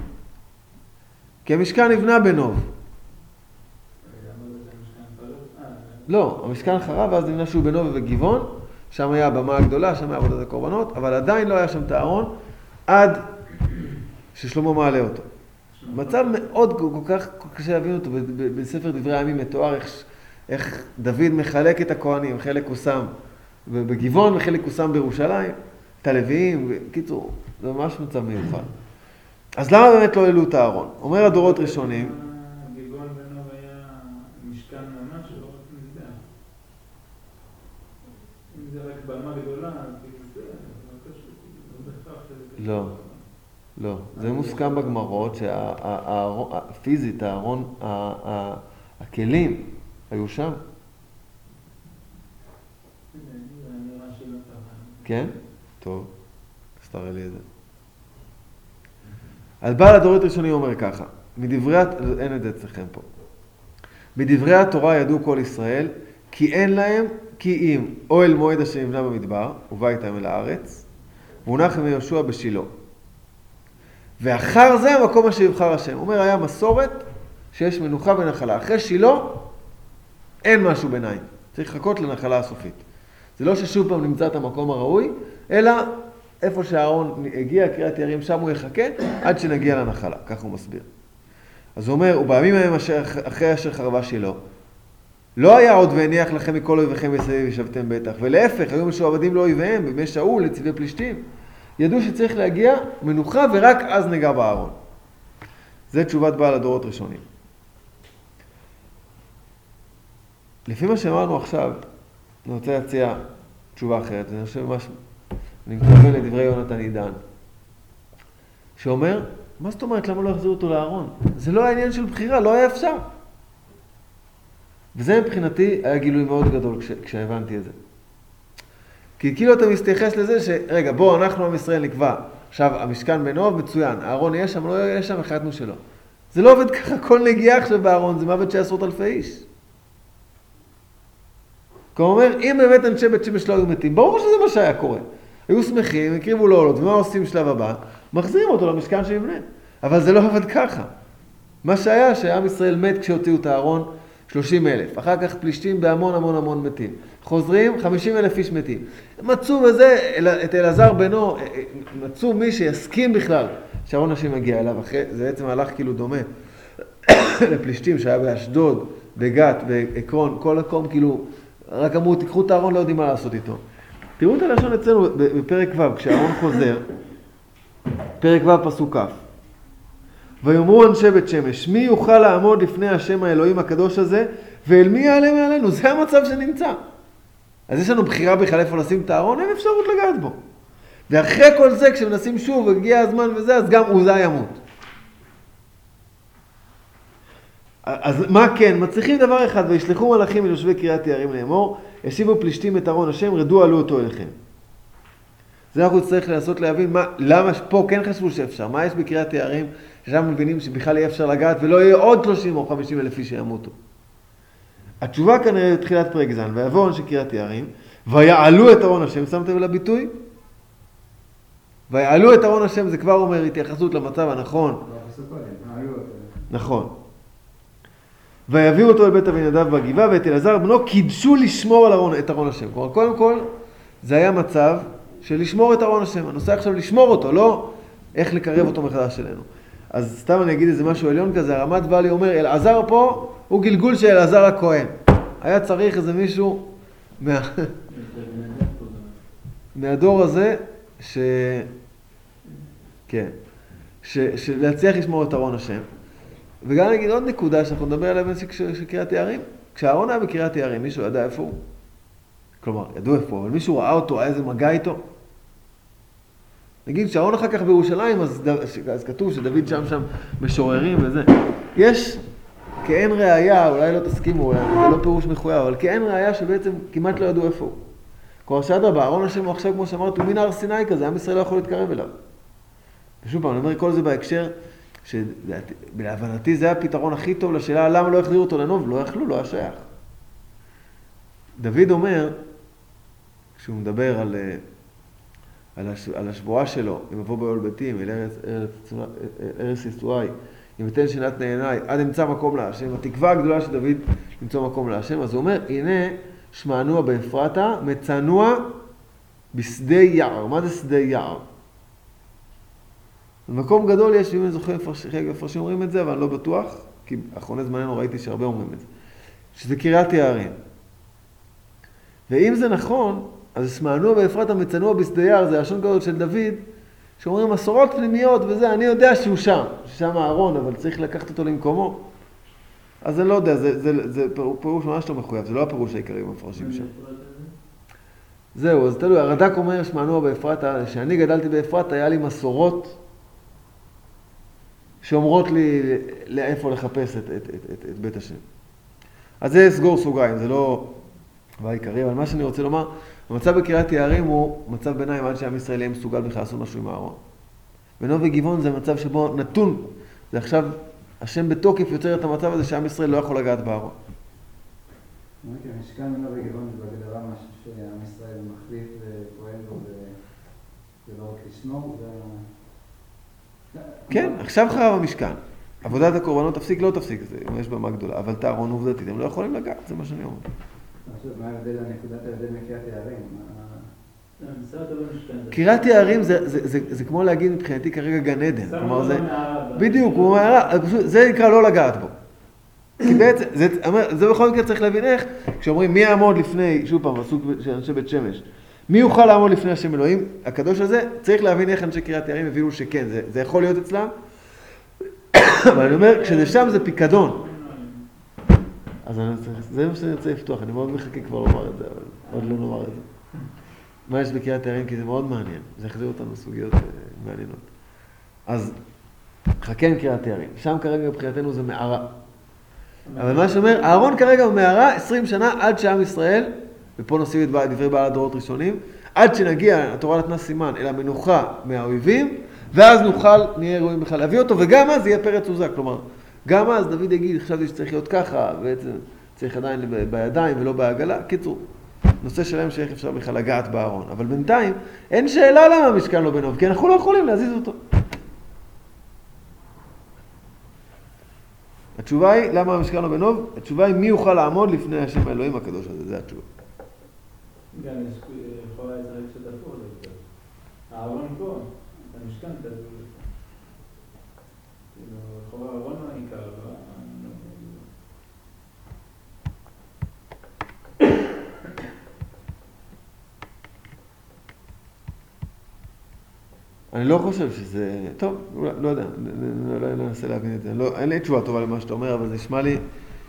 כי המשכן נבנה בנוב. לא, המשכן חרב, ואז נבנה שהוא בנוב ובגבעון, שם היה הבמה הגדולה, שם היה עבודת הקורבנות, אבל עדיין לא היה שם את הארון, עד ששלמה מעלה אותו. מצב מאוד כל כך קשה להבין אותו, בספר דברי הימים מתואר איך דוד מחלק את הכהנים, חלק הוא שם בגבעון וחלק הוא שם בירושלים, את הלוויים, קיצור, זה ממש מצב מיוחד. אז למה באמת לא העלו את הארון? אומר הדורות ראשונים, גבעון בנוב היה משכן ממש, לא רק מזבח. אם זה רק במה גדולה, אז זה לא קשור, לא בהכרח שזה... לא. לא, זה מוסכם בגמרות שהפיזית, הארון, הכלים היו שם. כן? טוב, אז תראה לי את זה. אז בעל הדורות ראשונים אומר ככה, אין את זה אצלכם פה. מדברי התורה ידעו כל ישראל, כי אין להם, כי אם אוהל מועד אשר נבנה במדבר, ובא איתם אל הארץ, והונח עם יהושע בשילה. ואחר זה המקום אשר יבחר השם. הוא אומר, היה מסורת שיש מנוחה ונחלה. אחרי שילה, אין משהו ביניים. צריך לחכות לנחלה הסופית. זה לא ששוב פעם נמצא את המקום הראוי, אלא איפה שהארון הגיע, קריאת יערים, שם הוא יחכה, עד שנגיע לנחלה. כך הוא מסביר. אז הוא אומר, ובימים ההם אחרי אשר חרבה שילה, לא היה עוד והניח לכם מכל אויביכם מסביב ישבתם בטח. ולהפך, היו משועבדים לאויביהם, בימי שאול, לצבא פלישתים. ידעו שצריך להגיע מנוחה ורק אז נגע בארון. זה תשובת בעל הדורות ראשונים. לפי מה שאמרנו עכשיו, אני רוצה להציע תשובה אחרת. אני חושב משהו, אני מתכוון לדברי יונתן עידן, שאומר, מה זאת אומרת, למה לא יחזירו אותו לארון? זה לא העניין של בחירה, לא היה אפשר. וזה מבחינתי היה גילוי מאוד גדול כשהבנתי את זה. כי כאילו אתה מסתייחס לזה שרגע, בוא, אנחנו עם ישראל נקבע. עכשיו, המשכן בנוב מצוין. הארון יהיה שם, לא יהיה שם, החלטנו שלא. זה לא עובד ככה, כל נגיעה עכשיו בארון, זה מוות של 10,000 איש. כלומר, אם באמת אנשי בית שמש לא היו מתים, ברור שזה מה שהיה קורה. היו שמחים, הקריבו לו עולות, ומה עושים שלב הבא? מחזירים אותו למשכן שיבנה. אבל זה לא עובד ככה. מה שהיה, שעם ישראל מת כשהוציאו את הארון, 30,000. אחר כך פלישתים בהמון המון המון מתים. חוזרים, 50,000 איש מתים. מצאו בזה, את אלעזר בנו, מצאו מי שיסכים בכלל שהארון השם מגיע אליו. אחרי, זה בעצם הלך כאילו דומה לפלישתים שהיה באשדוד, בגת, בעקרון, כל מקום כאילו, רק אמרו, תיקחו את הארון, לא יודעים מה לעשות איתו. תראו את הלשון אצלנו בפרק ו', כשהארון חוזר, פרק ו' פסוק כ'. ויאמרו אנשי בית שמש, מי יוכל לעמוד לפני השם האלוהים הקדוש הזה, ואל מי יעלה מעלינו? זה המצב שנמצא. אז יש לנו בחירה בכלל איפה לשים את הארון, אין אפשרות לגעת בו. ואחרי כל זה, כשמנסים שוב, הגיע הזמן וזה, אז גם עוזה ימות. אז מה כן? מצליחים דבר אחד, וישלחו מלאכים אל יושבי קריית יערים לאמור, השיבו פלישתים את ארון השם, רדו עלו אותו אליכם. זה אנחנו צריך לנסות להבין למה פה כן חשבו שאפשר, מה יש בקריית יערים, ששם מבינים שבכלל יהיה אפשר לגעת, ולא יהיה עוד 30 או 50 אלף איש שימותו. התשובה כנראה תחילת פרק ז', ויבואו אנשי קריית יערים, ויעלו את ארון השם, שמתם לביטוי? ויעלו את ארון השם, זה כבר אומר התייחסות למצב הנכון. נכון. ויביאו אותו אל בית אבינדב בגבעה, ואת אלעזר בנו קידשו לשמור על את ארון השם. כלומר, קודם כל, זה היה מצב של לשמור את ארון השם. הנושא עכשיו לשמור אותו, לא איך לקרב אותו מחדש אלינו. אז סתם אני אגיד איזה משהו עליון כזה, הרמת ואלי אומר, אלעזר פה הוא גלגול של אלעזר הכהן. היה צריך איזה מישהו מהדור הזה, להצליח לשמור את ארון השם. וגם נגיד עוד נקודה שאנחנו נדבר עליה של קריית יערים. כשהארון היה בקריית יערים, מישהו ידע איפה הוא? כלומר, ידעו איפה הוא, אבל מישהו ראה אותו, היה איזה מגע איתו? נגיד שהארון אחר כך בירושלים, אז כתוב שדוד שם משוררים וזה. יש כאין ראייה, אולי לא תסכימו, זה לא פירוש מחויב, אבל כאין ראייה שבעצם כמעט לא ידעו איפה הוא. כלומר, שאדרבה, ארון השם הוא עכשיו, כמו שאמרת, הוא מן הר סיני כזה, עם ישראל לא יכול להתקרב אליו. ושוב פעם, אני אומר כל זה בהקשר, שבלהבנתי זה הפתרון הכי טוב לשאלה למה לא החזירו אותו לנוב, לא יכלו, לא היה שייך. דוד אומר, כשהוא מדבר על השבועה שלו, אם אבוא באוהל ביתי, אל ארץ ישועי, אם אתן שנת נהניי, עד אמצא מקום להשם, התקווה הגדולה של דוד למצוא מקום להשם, אז הוא אומר, הנה שמענוע באפרתה, מצנוע בשדה יער. מה זה שדה יער? במקום גדול יש, אם אני זוכר, מפרשים אומרים את זה, אבל אני לא בטוח, כי אחרוני זמננו ראיתי שהרבה אומרים את זה, שזה קריית יערים. ואם זה נכון, אז שמענוע באפרתה, מצנוע בשדה יער, זה לשון גדול של דוד, שאומרים מסורות פנימיות וזה, אני יודע שהוא שם הארון, אבל צריך לקחת אותו למקומו. אז אני לא יודע, זה פירוש ממש לא מחויב, זה לא הפירוש העיקרי במפרשים שם. זהו, אז תלוי, הרד"ק אומר שמענוע באפרתה, שאני גדלתי באפרתה, היה לי מסורות שאומרות לי לאיפה לחפש את בית השם. אז זה סגור סוגריים, זה לא העיקרי, אבל מה שאני רוצה לומר, המצב בקריית יערים הוא מצב ביניים עד שעם ישראל יהיה מסוגל בכלל לעשות משהו עם הארון. ונוב וגבעון זה מצב שבו נתון, זה עכשיו השם בתוקף יוצר את המצב הזה שעם ישראל לא יכול לגעת בארון. המשכן בנוב וגבעון זה בגדרה משהו שעם ישראל מחליט ופועל בו ולא רק לשמור. כן, עכשיו חרב המשכן. עבודת הקורבנות תפסיק, לא תפסיק, יש במה גדולה, אבל את הארון עובדתית, הם לא יכולים לגעת, זה מה שאני אומר. מה ההבדל, הנקודת ההבדל מקריית יערים? קריית יערים זה כמו להגיד מבחינתי כרגע גן עדן. כלומר זה, בדיוק, הוא אומר, זה נקרא לא לגעת בו. כי בעצם, זה בכל מקרה צריך להבין איך, כשאומרים מי יעמוד לפני, שוב פעם, עסוק של אנשי בית שמש, מי יוכל לעמוד לפני השם אלוהים, הקדוש הזה, צריך להבין איך אנשי קריית יערים הבינו שכן, זה יכול להיות אצלם, אבל אני אומר, כשזה שם זה פיקדון. אז זה מה שאני רוצה לפתוח, אני מאוד מחכה כבר לומר את זה, אבל עוד לא נאמר את זה. מה יש בקריית יערים? כי זה מאוד מעניין, זה יחזיר אותנו לסוגיות מעניינות. אז חכה עם קריית יערים, שם כרגע מבחינתנו זה מערה. אבל מה שאומר, הארון כרגע הוא מערה 20 שנה עד שעם ישראל, ופה נוסיף את דברי בעל הדורות ראשונים, עד שנגיע, התורה נתנה סימן, אל המנוחה מהאויבים, ואז נהיה ראויים בכלל להביא אותו, וגם אז יהיה פרץ עוזה, כלומר, גם אז דוד יגיד, חשבתי שצריך להיות ככה, בעצם צריך עדיין בידיים ולא בעגלה. קיצור, נושא שלהם שאיך אפשר בכלל לגעת בארון. אבל בינתיים, אין שאלה למה המשכן לא בנוב, כי אנחנו לא יכולים להזיז אותו. התשובה היא, למה המשכן לא בנוב? התשובה היא, מי יוכל לעמוד לפני השם האלוהים הקדוש הזה? זה התשובה. גם יש יכולה לצחק שתפור לזה. הארון פה, המשכן תפור לזה. כאילו, הארון לא העיקר, לא? אני לא חושב שזה... טוב, לא יודע, אולי ננסה להבין את זה. אין לי תשובה טובה למה שאתה אומר, אבל זה נשמע לי...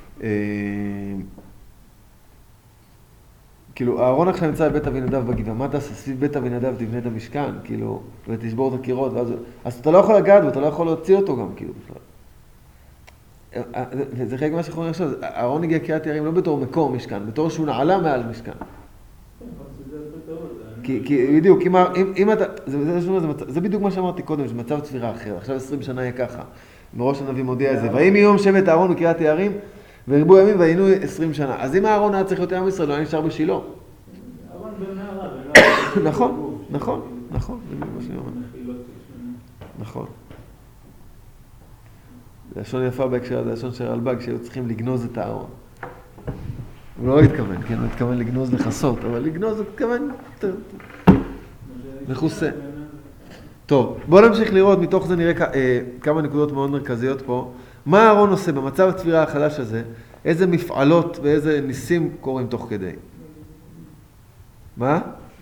כאילו, הארון עכשיו נמצא בבית אבינדב בגבעה, מה תעשה? סביב בית אבינדב תבנה את המשכן, כאילו, ותשבור את הקירות, ואז... אז אתה לא יכול לגעת ואתה לא יכול להוציא אותו גם, כאילו, בכלל. וזה חלק מה שאנחנו עכשיו, אהרון הגיע קריית יערים לא בתור מקור משכן, בתור שהוא נעלה מעל משכן. כי בדיוק, אם אתה, זה בדיוק מה שאמרתי קודם, שמצב צפירה אחר, עכשיו 20 שנה יהיה ככה, מראש הנביא מודיע את זה, ויהי מיום שבט אהרון בקריית יערים, והרבו ימים והיינו 20 שנה. אז אם אהרון היה צריך להיות עם ישראל, לא היה נשאר בשילה. אהרון בנערה, נכון, זה מה שאני אומר. נכון. זה לשון יפה בהקשר הזה, לשון של רלב"ג, שהיו צריכים לגנוז את הארון. הוא לא התכוון, כן? הוא התכוון לגנוז לחסות, אבל לגנוז הוא התכוון מכוסה. טוב, בואו נמשיך לראות, מתוך זה נראה כמה נקודות מאוד מרכזיות פה. מה הארון עושה במצב הצבירה החדש הזה? איזה מפעלות ואיזה ניסים קורים תוך כדי? מה?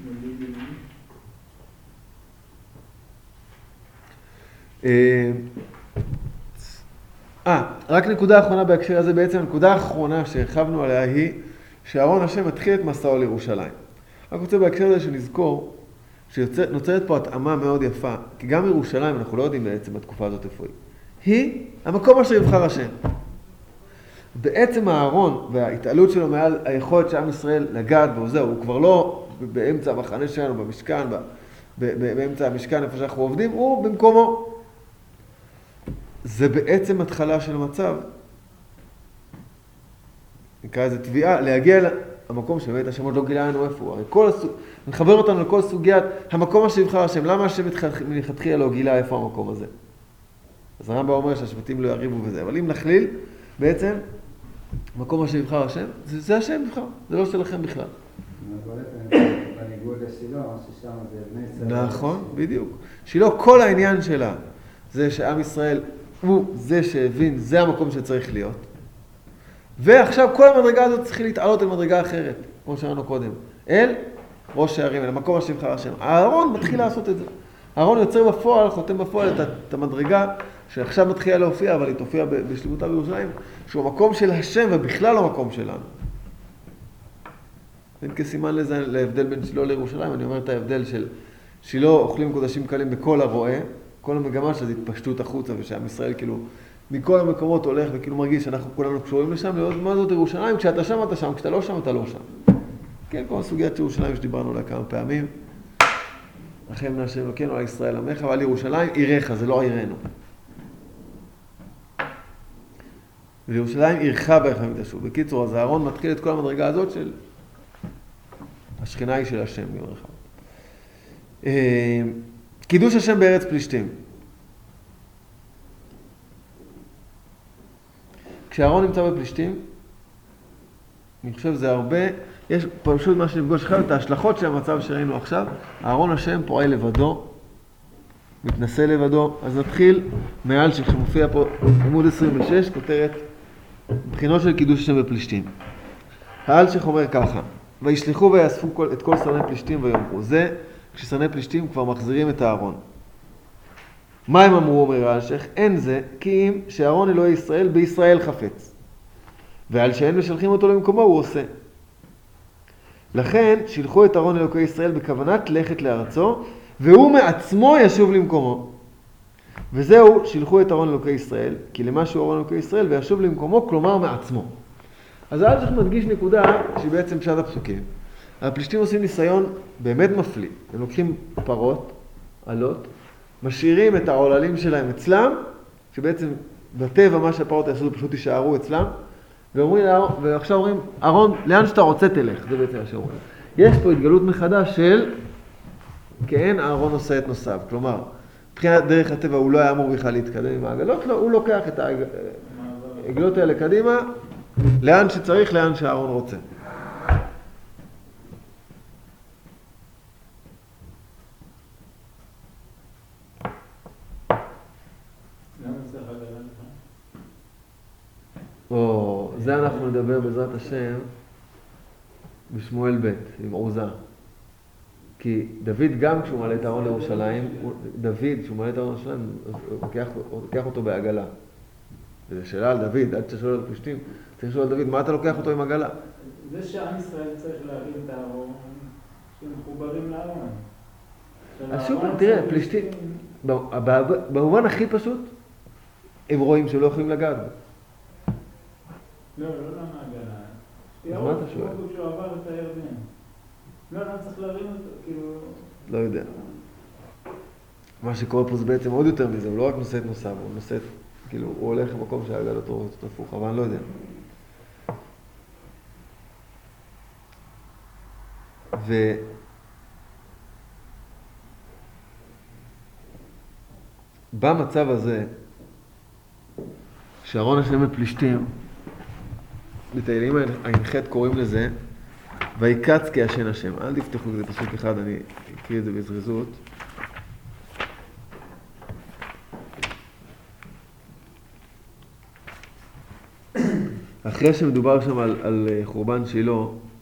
רק נקודה אחרונה בהקשר הזה, בעצם הנקודה האחרונה שהרחבנו עליה היא שאהרון השם מתחיל את מסעו לירושלים. רק רוצה בהקשר הזה שנזכור שנוצרת פה התאמה מאוד יפה, כי גם ירושלים, אנחנו לא יודעים בעצם בתקופה הזאת איפה היא המקום אשר יבחר השם. בעצם האהרון וההתעלות שלו מעל היכולת שעם ישראל לגעת בו, זהו, הוא כבר לא באמצע המחנה שלנו, במשכן, באמצע המשכן איפה שאנחנו עובדים, הוא במקומו. זה בעצם התחלה של המצב. נקרא איזה תביעה, להגיע למקום שבאמת השם עוד לא גילה לנו איפה הוא. נחבר אותנו לכל סוגיית המקום אשר יבחר השם. למה השם מלכתחילה לא גילה איפה המקום הזה? אז הרמב"ם אומר שהשבטים לא יריבו בזה. אבל אם נכליל, בעצם, המקום אשר יבחר השם, זה השם יבחר. זה לא שלכם בכלל. בניגוד לשילה, ששם זה בני ישראל. נכון, בדיוק. שילה, כל העניין שלה, זה שעם ישראל הוא זה שהבין, זה המקום שצריך להיות. ועכשיו כל המדרגה הזאת צריכים להתעלות אל מדרגה אחרת, כמו שאמרנו קודם. אל ראש הערים, אל המקום אשר יבחר השם. אהרון מתחיל לעשות את זה. אהרון יוצר בפועל, חותם בפועל את המדרגה שעכשיו מתחילה להופיע, אבל היא תופיע בשלמותה בירושלים, שהוא המקום של השם ובכלל המקום שלנו. אין כסימן לזה להבדל בין שילה לירושלים, אני אומר את ההבדל של שילה אוכלים קודשים קלים בכל הרואה, כל המגמה שזה התפשטות החוצה, ושעם ישראל כאילו מכל המקומות הולך וכאילו מרגיש שאנחנו כולנו קשורים לשם, לראות מה זאת ירושלים, כשאתה שם אתה שם, כשאתה לא שם אתה לא שם. כן, כל הסוגיית ירושלים שדיברנו עליה כמה פעמים, לכם נשם אלוקינו על ישראל עמך, אבל ירושלים עירך, זה לא עירנו. וירושלים עירך בערך המקדש. בקיצור, אז אהרון מתחיל את כל המדרגה הזאת של השכינה היא של השם, גם רחב. קידוש השם בארץ פלישתים. כשאהרון נמצא בפלישתים, אני חושב זה הרבה, יש פשוט מה שנפגוש לך, את ההשלכות של המצב שראינו עכשיו, אהרון השם פועל לבדו, מתנסה לבדו, אז נתחיל מעל שמופיע פה עמוד 26, כותרת, בחינות של קידוש השם בפלישתים. האלשיך אומר ככה, וישלחו ויאספו את כל שונאי פלישתים ויאמרו, זה כששונאי פלישתים כבר מחזירים את האהרון. מה הם אמרו, אומר האלשיך? אין זה, כי אם שאהרון אלוהי ישראל בישראל חפץ. ועל שאין משלחים אותו למקומו הוא עושה. לכן שילחו את אהרון אלוקי ישראל בכוונת לכת לארצו, והוא מעצמו ישוב למקומו. וזהו, שילחו את אהרון אלוקי ישראל, כי למה שהוא אהרון אלוקי ישראל וישוב למקומו, כלומר מעצמו. אז האלשיך מדגיש נקודה שהיא בעצם פשט הפסוקים. הפלישתים עושים ניסיון באמת מפליא. הם לוקחים פרות, עלות, משאירים את העוללים שלהם אצלם, שבעצם בטבע מה שהפרות יעשו פשוט יישארו אצלם, ועכשיו אומרים, אהרון, לאן שאתה רוצה תלך, זה בעצם מה שאומרים. יש פה התגלות מחדש של כאין אהרון עושה את נוסף, כלומר, מבחינת דרך הטבע הוא לא היה אמור בכלל להתקדם עם העגלות, לא, הוא לוקח את העגלות האלה קדימה, לאן שצריך, לאן שאהרון רוצה. זה אנחנו נדבר בעזרת השם בשמואל ב' עם עוזה. כי דוד גם כשהוא מעלה את הארון לירושלים, דוד כשהוא מעלה את הארון לירושלים, הוא לוקח אותו בעגלה. וזו שאלה על דוד, עד ששואל על פלישתים, צריך לשאול על דוד, מה אתה לוקח אותו עם עגלה? זה שעם ישראל צריך להרים את הארון, שהם מחוברים לארון. אז שוב, תראה, פלישתים, במובן הכי פשוט, הם רואים שלא יכולים לגעת בו. לא למעגלה. אז מה אתה שואל? כשהוא עבר את הירדן. לא צריך להרים אותו, כאילו... לא יודע. מה שקורה פה זה בעצם עוד יותר מזה, הוא לא רק נושא את נוסעיו, הוא נושא את... כאילו, הוא הולך למקום שהעגלות רואות את הפוך, אבל אני לא יודע. במצב הזה, שארון השם בפלישתים, בתהילים ע"ח קוראים לזה, ויקץ כי ישן השם. אל תפתחו את זה פסוק אחד, אני אקריא את זה בזריזות. אחרי שמדובר שם על חורבן שילה,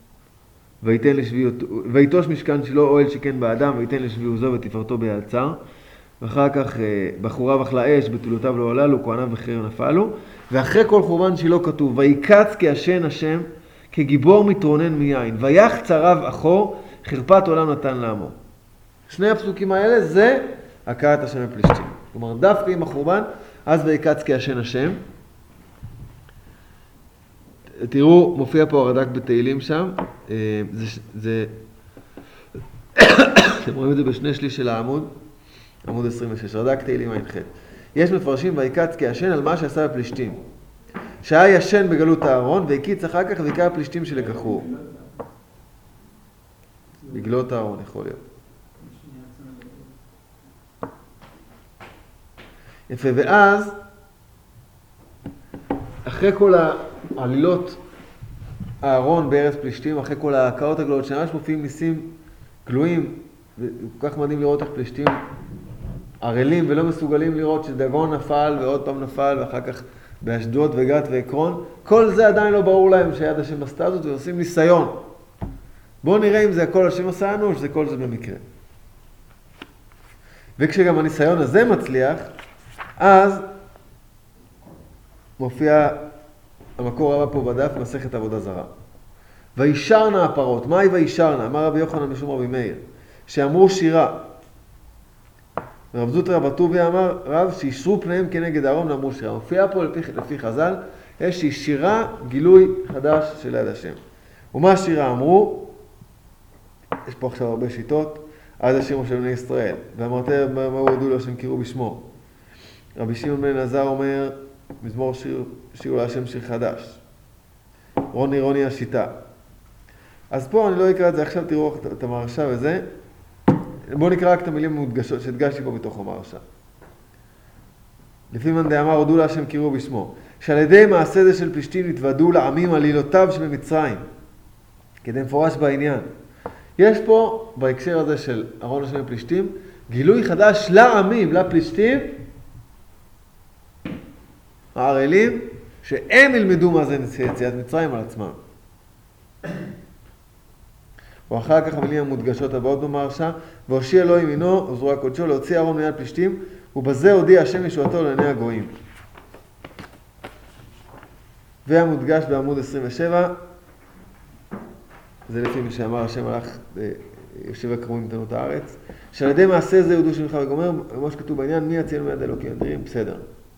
ויטוש משכן שילה אוהל שכן באדם, ויתן לשבי עוזו ותפארתו ביעצר. ואחר כך בחוריו אכלה אש, בתולותיו לא עללו, כהניו וחרב נפלו. ואחרי כל חורבן שילה כתוב, ויקץ כי ישן השם, כגיבור מתרונן מיין, ויחץ הרב אחור, חרפת עולם נתן לעמו. שני הפסוקים האלה זה הכאת השם בפלישתים. כלומר, דווקא עם החורבן, אז ויקץ כי ישן השם. תראו, מופיע פה הרד"ק בתהילים שם, אתם רואים את זה בשני שליש של העמוד, עמוד 26, רד"ק תהילים ע"ח. יש מפרשים ויקץ כי ישן על מה שעשה בפלישתים. שהיה ישן בגלות הארון, והקיץ אחר כך ויקע הפלישתים שלקחו. בגלות הארון יכול להיות. יפה, ואז, אחרי כל העלילות הארון בארץ פלישתים, אחרי כל ההקאות הגלויות, שממש מופיעים ניסים גלויים, וכל כך מדהים לראות איך פלישתים ערלים ולא מסוגלים לראות שדגון נפל ועוד פעם נפל, ואחר כך באשדוד וגת ועקרון. כל זה עדיין לא ברור להם שיד השם עשתה זאת, ועושים ניסיון. בואו נראה אם זה הכל השם עשה לנו, או שזה כל זה במקרה. וכשגם הניסיון הזה מצליח, אז מופיע המקור הבא פה בדף, מסכת עבודה זרה. וישרנה הפרות. מהי וישרנה? אמר רבי יוחנן משום רבי מאיר, שאמרו שירה. רב זוטרא בר טוביה אמר רב שישרו פניהם כנגד אהרון ואמרו שירה. מופיע פה לפי חז"ל, יש שירה גילוי חדש של יד השם. ומה שירה אמרו? יש פה עכשיו הרבה שיטות. אז השם של בני ישראל. ואמרתם מה הודו להשם קראו בשמו. רבי שמעון בן אלעזר אומר מזמור שירו להשם שיר חדש. רוני השיטה. אז פה אני לא אקרא את זה עכשיו, תראו את המרשה וזה. בואו נקרא רק את המילים המודגשות שהדגשתי פה בתוך המרשה. לפי מאן דאמר הודו להשם קראו בשמו. שעל ידי מעשה זה של פלישתים נתוודו לעמים עלילותיו שבמצרים. כדי מפורש בעניין. יש פה בהקשר הזה של ארון השם בפלישתים, גילוי חדש לעמים, לפלישתים, הערלים, שהם ילמדו מה זה יציאת מצרים על עצמם. ואחר כך המילים המודגשות הבאות במרשה, והושיע לו ימינו וזרוע קודשו להוציא ארון מיד פלישתים, ובזה הודיע השם ישועתו לעיני הגויים. והמודגש בעמוד 27, זה לפי מי שאמר השם הלך יושב הקרובים מתנות הארץ, שעל ידי מעשה זה יודו שמך וגומר, כמו שכתוב בעניין, מי יציל מיד אלוקים? תראים, בסדר.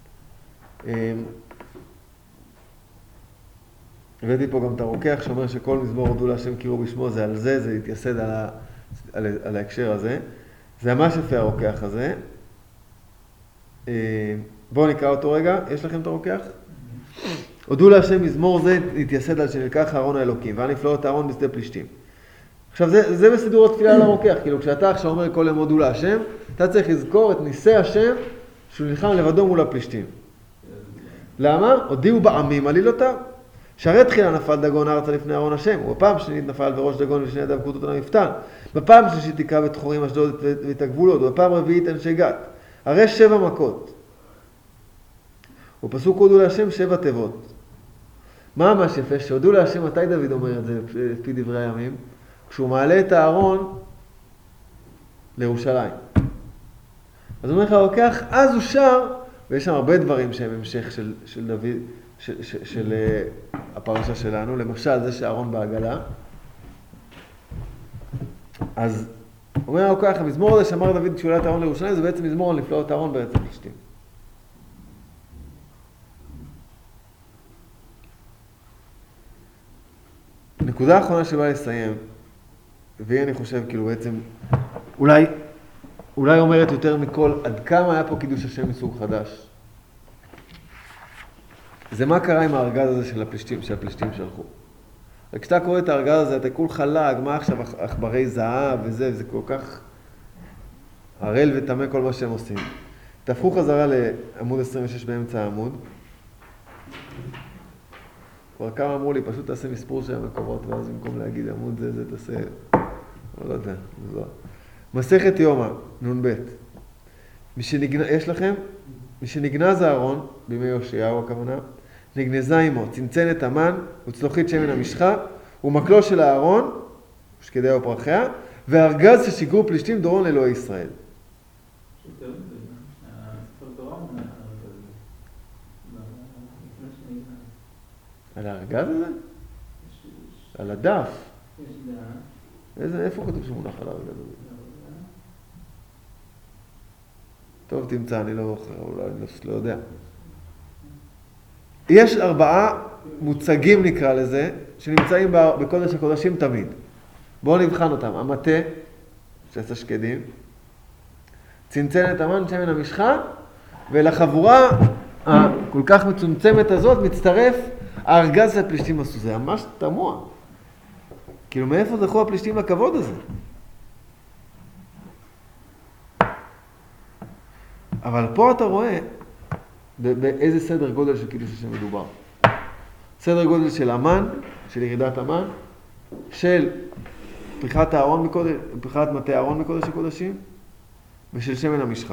הבאתי פה גם את הרוקח שאומר שכל מזמור הודו להשם קראו בשמו, זה על זה, זה יתייסד על ההקשר הזה. זה ממש יפה הרוקח הזה. בואו נקרא אותו רגע, יש לכם את הרוקח? הודו להשם מזמור זה יתייסד על שנלקח הארון האלוקים, והיה נפלא את הארון בשדה פלישתים. עכשיו זה בסידור התפילה על הרוקח, כאילו כשאתה עכשיו אומר כל יום הודו להשם, אתה צריך לזכור את ניסי השם שהוא נלחם לבדו מול הפלישתים. למה? הודיעו בעמים עלילותיו. שהרי תחילה נפל דגון ארצה לפני ארון השם, ובפעם שנית נפל בראש דגון ושני ידיו כרותות על המפתן. בפעם שלישית תיכה ותחורים אשדוד ותגבו לו, ובפעם רביעית אנשי גת. הרי 7 מכות. ופסוק הודו להשם 7 תיבות. מה ממש יפה? שהודו להשם, מתי דוד אומר את זה לפי דברי הימים? כשהוא מעלה את הארון לירושלים. אז הוא אומר לך, לוקח, אז הוא שר, ויש שם הרבה דברים שהם המשך של דוד, של הפרשה שלנו, למשל זה שהארון בעגלה. אז אומר לו ככה, המזמור הזה שאמר דוד כשהוא עלה את הארון לירושלים, זה בעצם מזמור על נפלאות הארון בארץ פלישתים. הנקודה האחרונה שבא לסיים, והיא אני חושב כאילו בעצם, אולי אומרת יותר מכל, עד כמה היה פה קידוש השם מסוג חדש. זה מה קרה עם הארגז הזה של הפלישתים שלחו. וכשאתה קורא את הארגז הזה, אתה כולך לעג, מה עכשיו עכברי זהב וזה כל כך ערל וטמא כל מה שהם עושים. תהפכו חזרה לעמוד 26 באמצע העמוד. כבר כמה אמרו לי, פשוט תעשה מספור של המקורות, ואז במקום להגיד עמוד זה תעשה, לא יודע, לא. מסכת יומא, נ"ב. יש לכם? מי שנגנז הארון, בימי יאשיהו הכוונה, נגנזה עמו, צנצנת המן וצלוחית שמן המשחה, ומקלו של הארון, שקדיה ופרחיה, והארגז ששיגרו פלישתים דורון לאלוהי ישראל. על הארגז הזה? על הדף. איפה כתוב שמונח על הארגז הזה? טוב, תמצא, אני לא יודע. יש 4 מוצגים נקרא לזה, שנמצאים בקודש הקודשים תמיד. בואו נבחן אותם. המטה, שעשה שקדים, צנצנת המן, שמן המשחה, ולחבורה הכל כך מצומצמת הזאת מצטרף הארגז שהפלישתים עשו. זה ממש תמוה. כאילו מאיפה זכו הפלישתים לכבוד הזה? אבל פה אתה רואה באיזה סדר גודל של קידוש השם מדובר. סדר גודל של המן, של ירידת המן, של פריחת מטה הארון מקודש הקודשים, ושל שמן המשחה.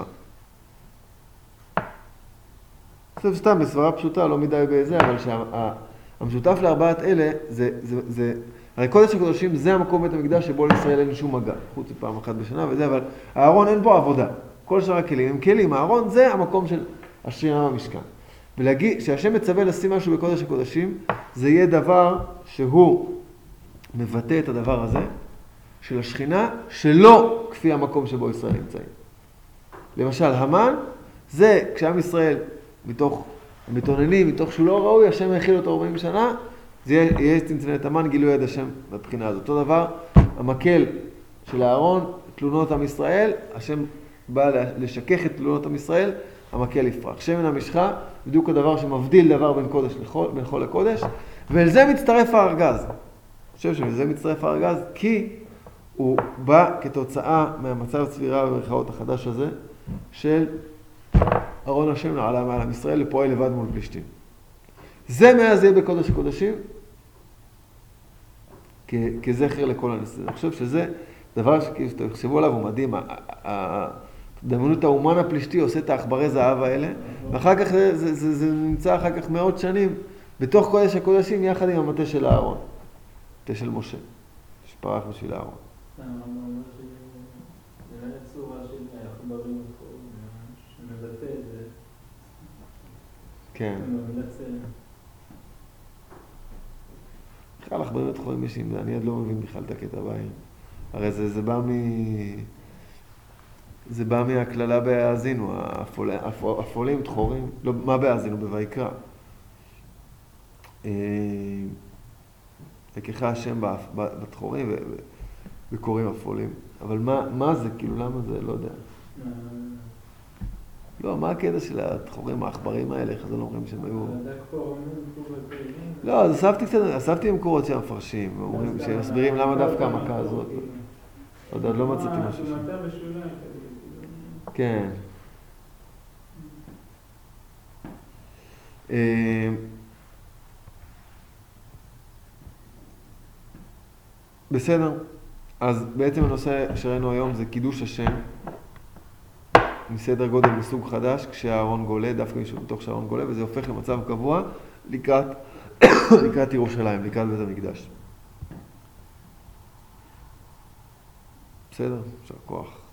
עכשיו סתם בסברה פשוטה, לא מדי באיזה, אבל שהמשותף לארבעת אלה, הרי קודש הקודשים זה המקום בית המקדש שבו לישראל אין שום מגע, חוץ פעם אחת בשנה וזה, אבל הארון אין בו עבודה. כל שאר הכלים הם כלים, הארון זה המקום של השכינה במשכן. ולהגיד שהשם מצווה לשים משהו בקודש הקודשים, זה יהיה דבר שהוא מבטא את הדבר הזה של השכינה, שלא כפי המקום שבו ישראל נמצאים. למשל, המן, זה כשעם ישראל מתאוננים, מתוך שהוא לא ראוי, השם הכיל אותו 40 שנה, זה יהיה צנצנת המן, גילוי יד השם בבחינה הזאת. אותו דבר, המקל של הארון, תלונות עם ישראל, השם בא לשכך את תלונות עם ישראל, המקל יפרח. שמן המשחה, בדיוק הדבר שמבדיל דבר בין חול לקודש, ואל זה מצטרף הארגז. אני חושב שלזה מצטרף הארגז, כי הוא בא כתוצאה מהמצב צבירה במרכאות החדש הזה, של ארון השם נעלה מעל עם ישראל לפועל לבד מול פלישתים. זה מאז יהיה בקודש הקודשים, כזכר לכל הנס. אני חושב שזה דבר שתחשבו עליו הוא מדהים. דמיינו את האומן הפלישתי עושה את העכברי זהב האלה, ואחר כך זה נמצא אחר כך מאות שנים בתוך קודש הקודשים יחד עם המטה של הארון, מטה של משה, שפרח בשביל הארון. זה צורה של העכברים שמבטא את זה. כן. בכלל עכברים ותחורים יש עם זה, אני עד לא מבין בכלל את הקטע בעין. הרי זה בא מהכללה בהאזינו, אפולים, תחורים, לא, מה בהאזינו? בויקרא. וככה השם בתחורים וקוראים אפולים. אבל מה זה? כאילו, למה זה? לא יודע. לא, מה הקטע של התחורים העכברים האלה? איך זה לא אומרים שהם היו... לא, אז אספתי מקורות שהם מפרשים, ואומרים שהם מסבירים למה דווקא המכה הזאת. לא יודע, לא מצאתי משהו שם. כן. בסדר. אז בעצם הנושא שראינו היום זה קידוש השם מסדר גודל מסוג חדש כשהארון גולה, דווקא מישהו בתוך שהארון גולה, וזה הופך למצב קבוע לקראת ירושלים, לקראת בית המקדש. בסדר? אפשר כוח.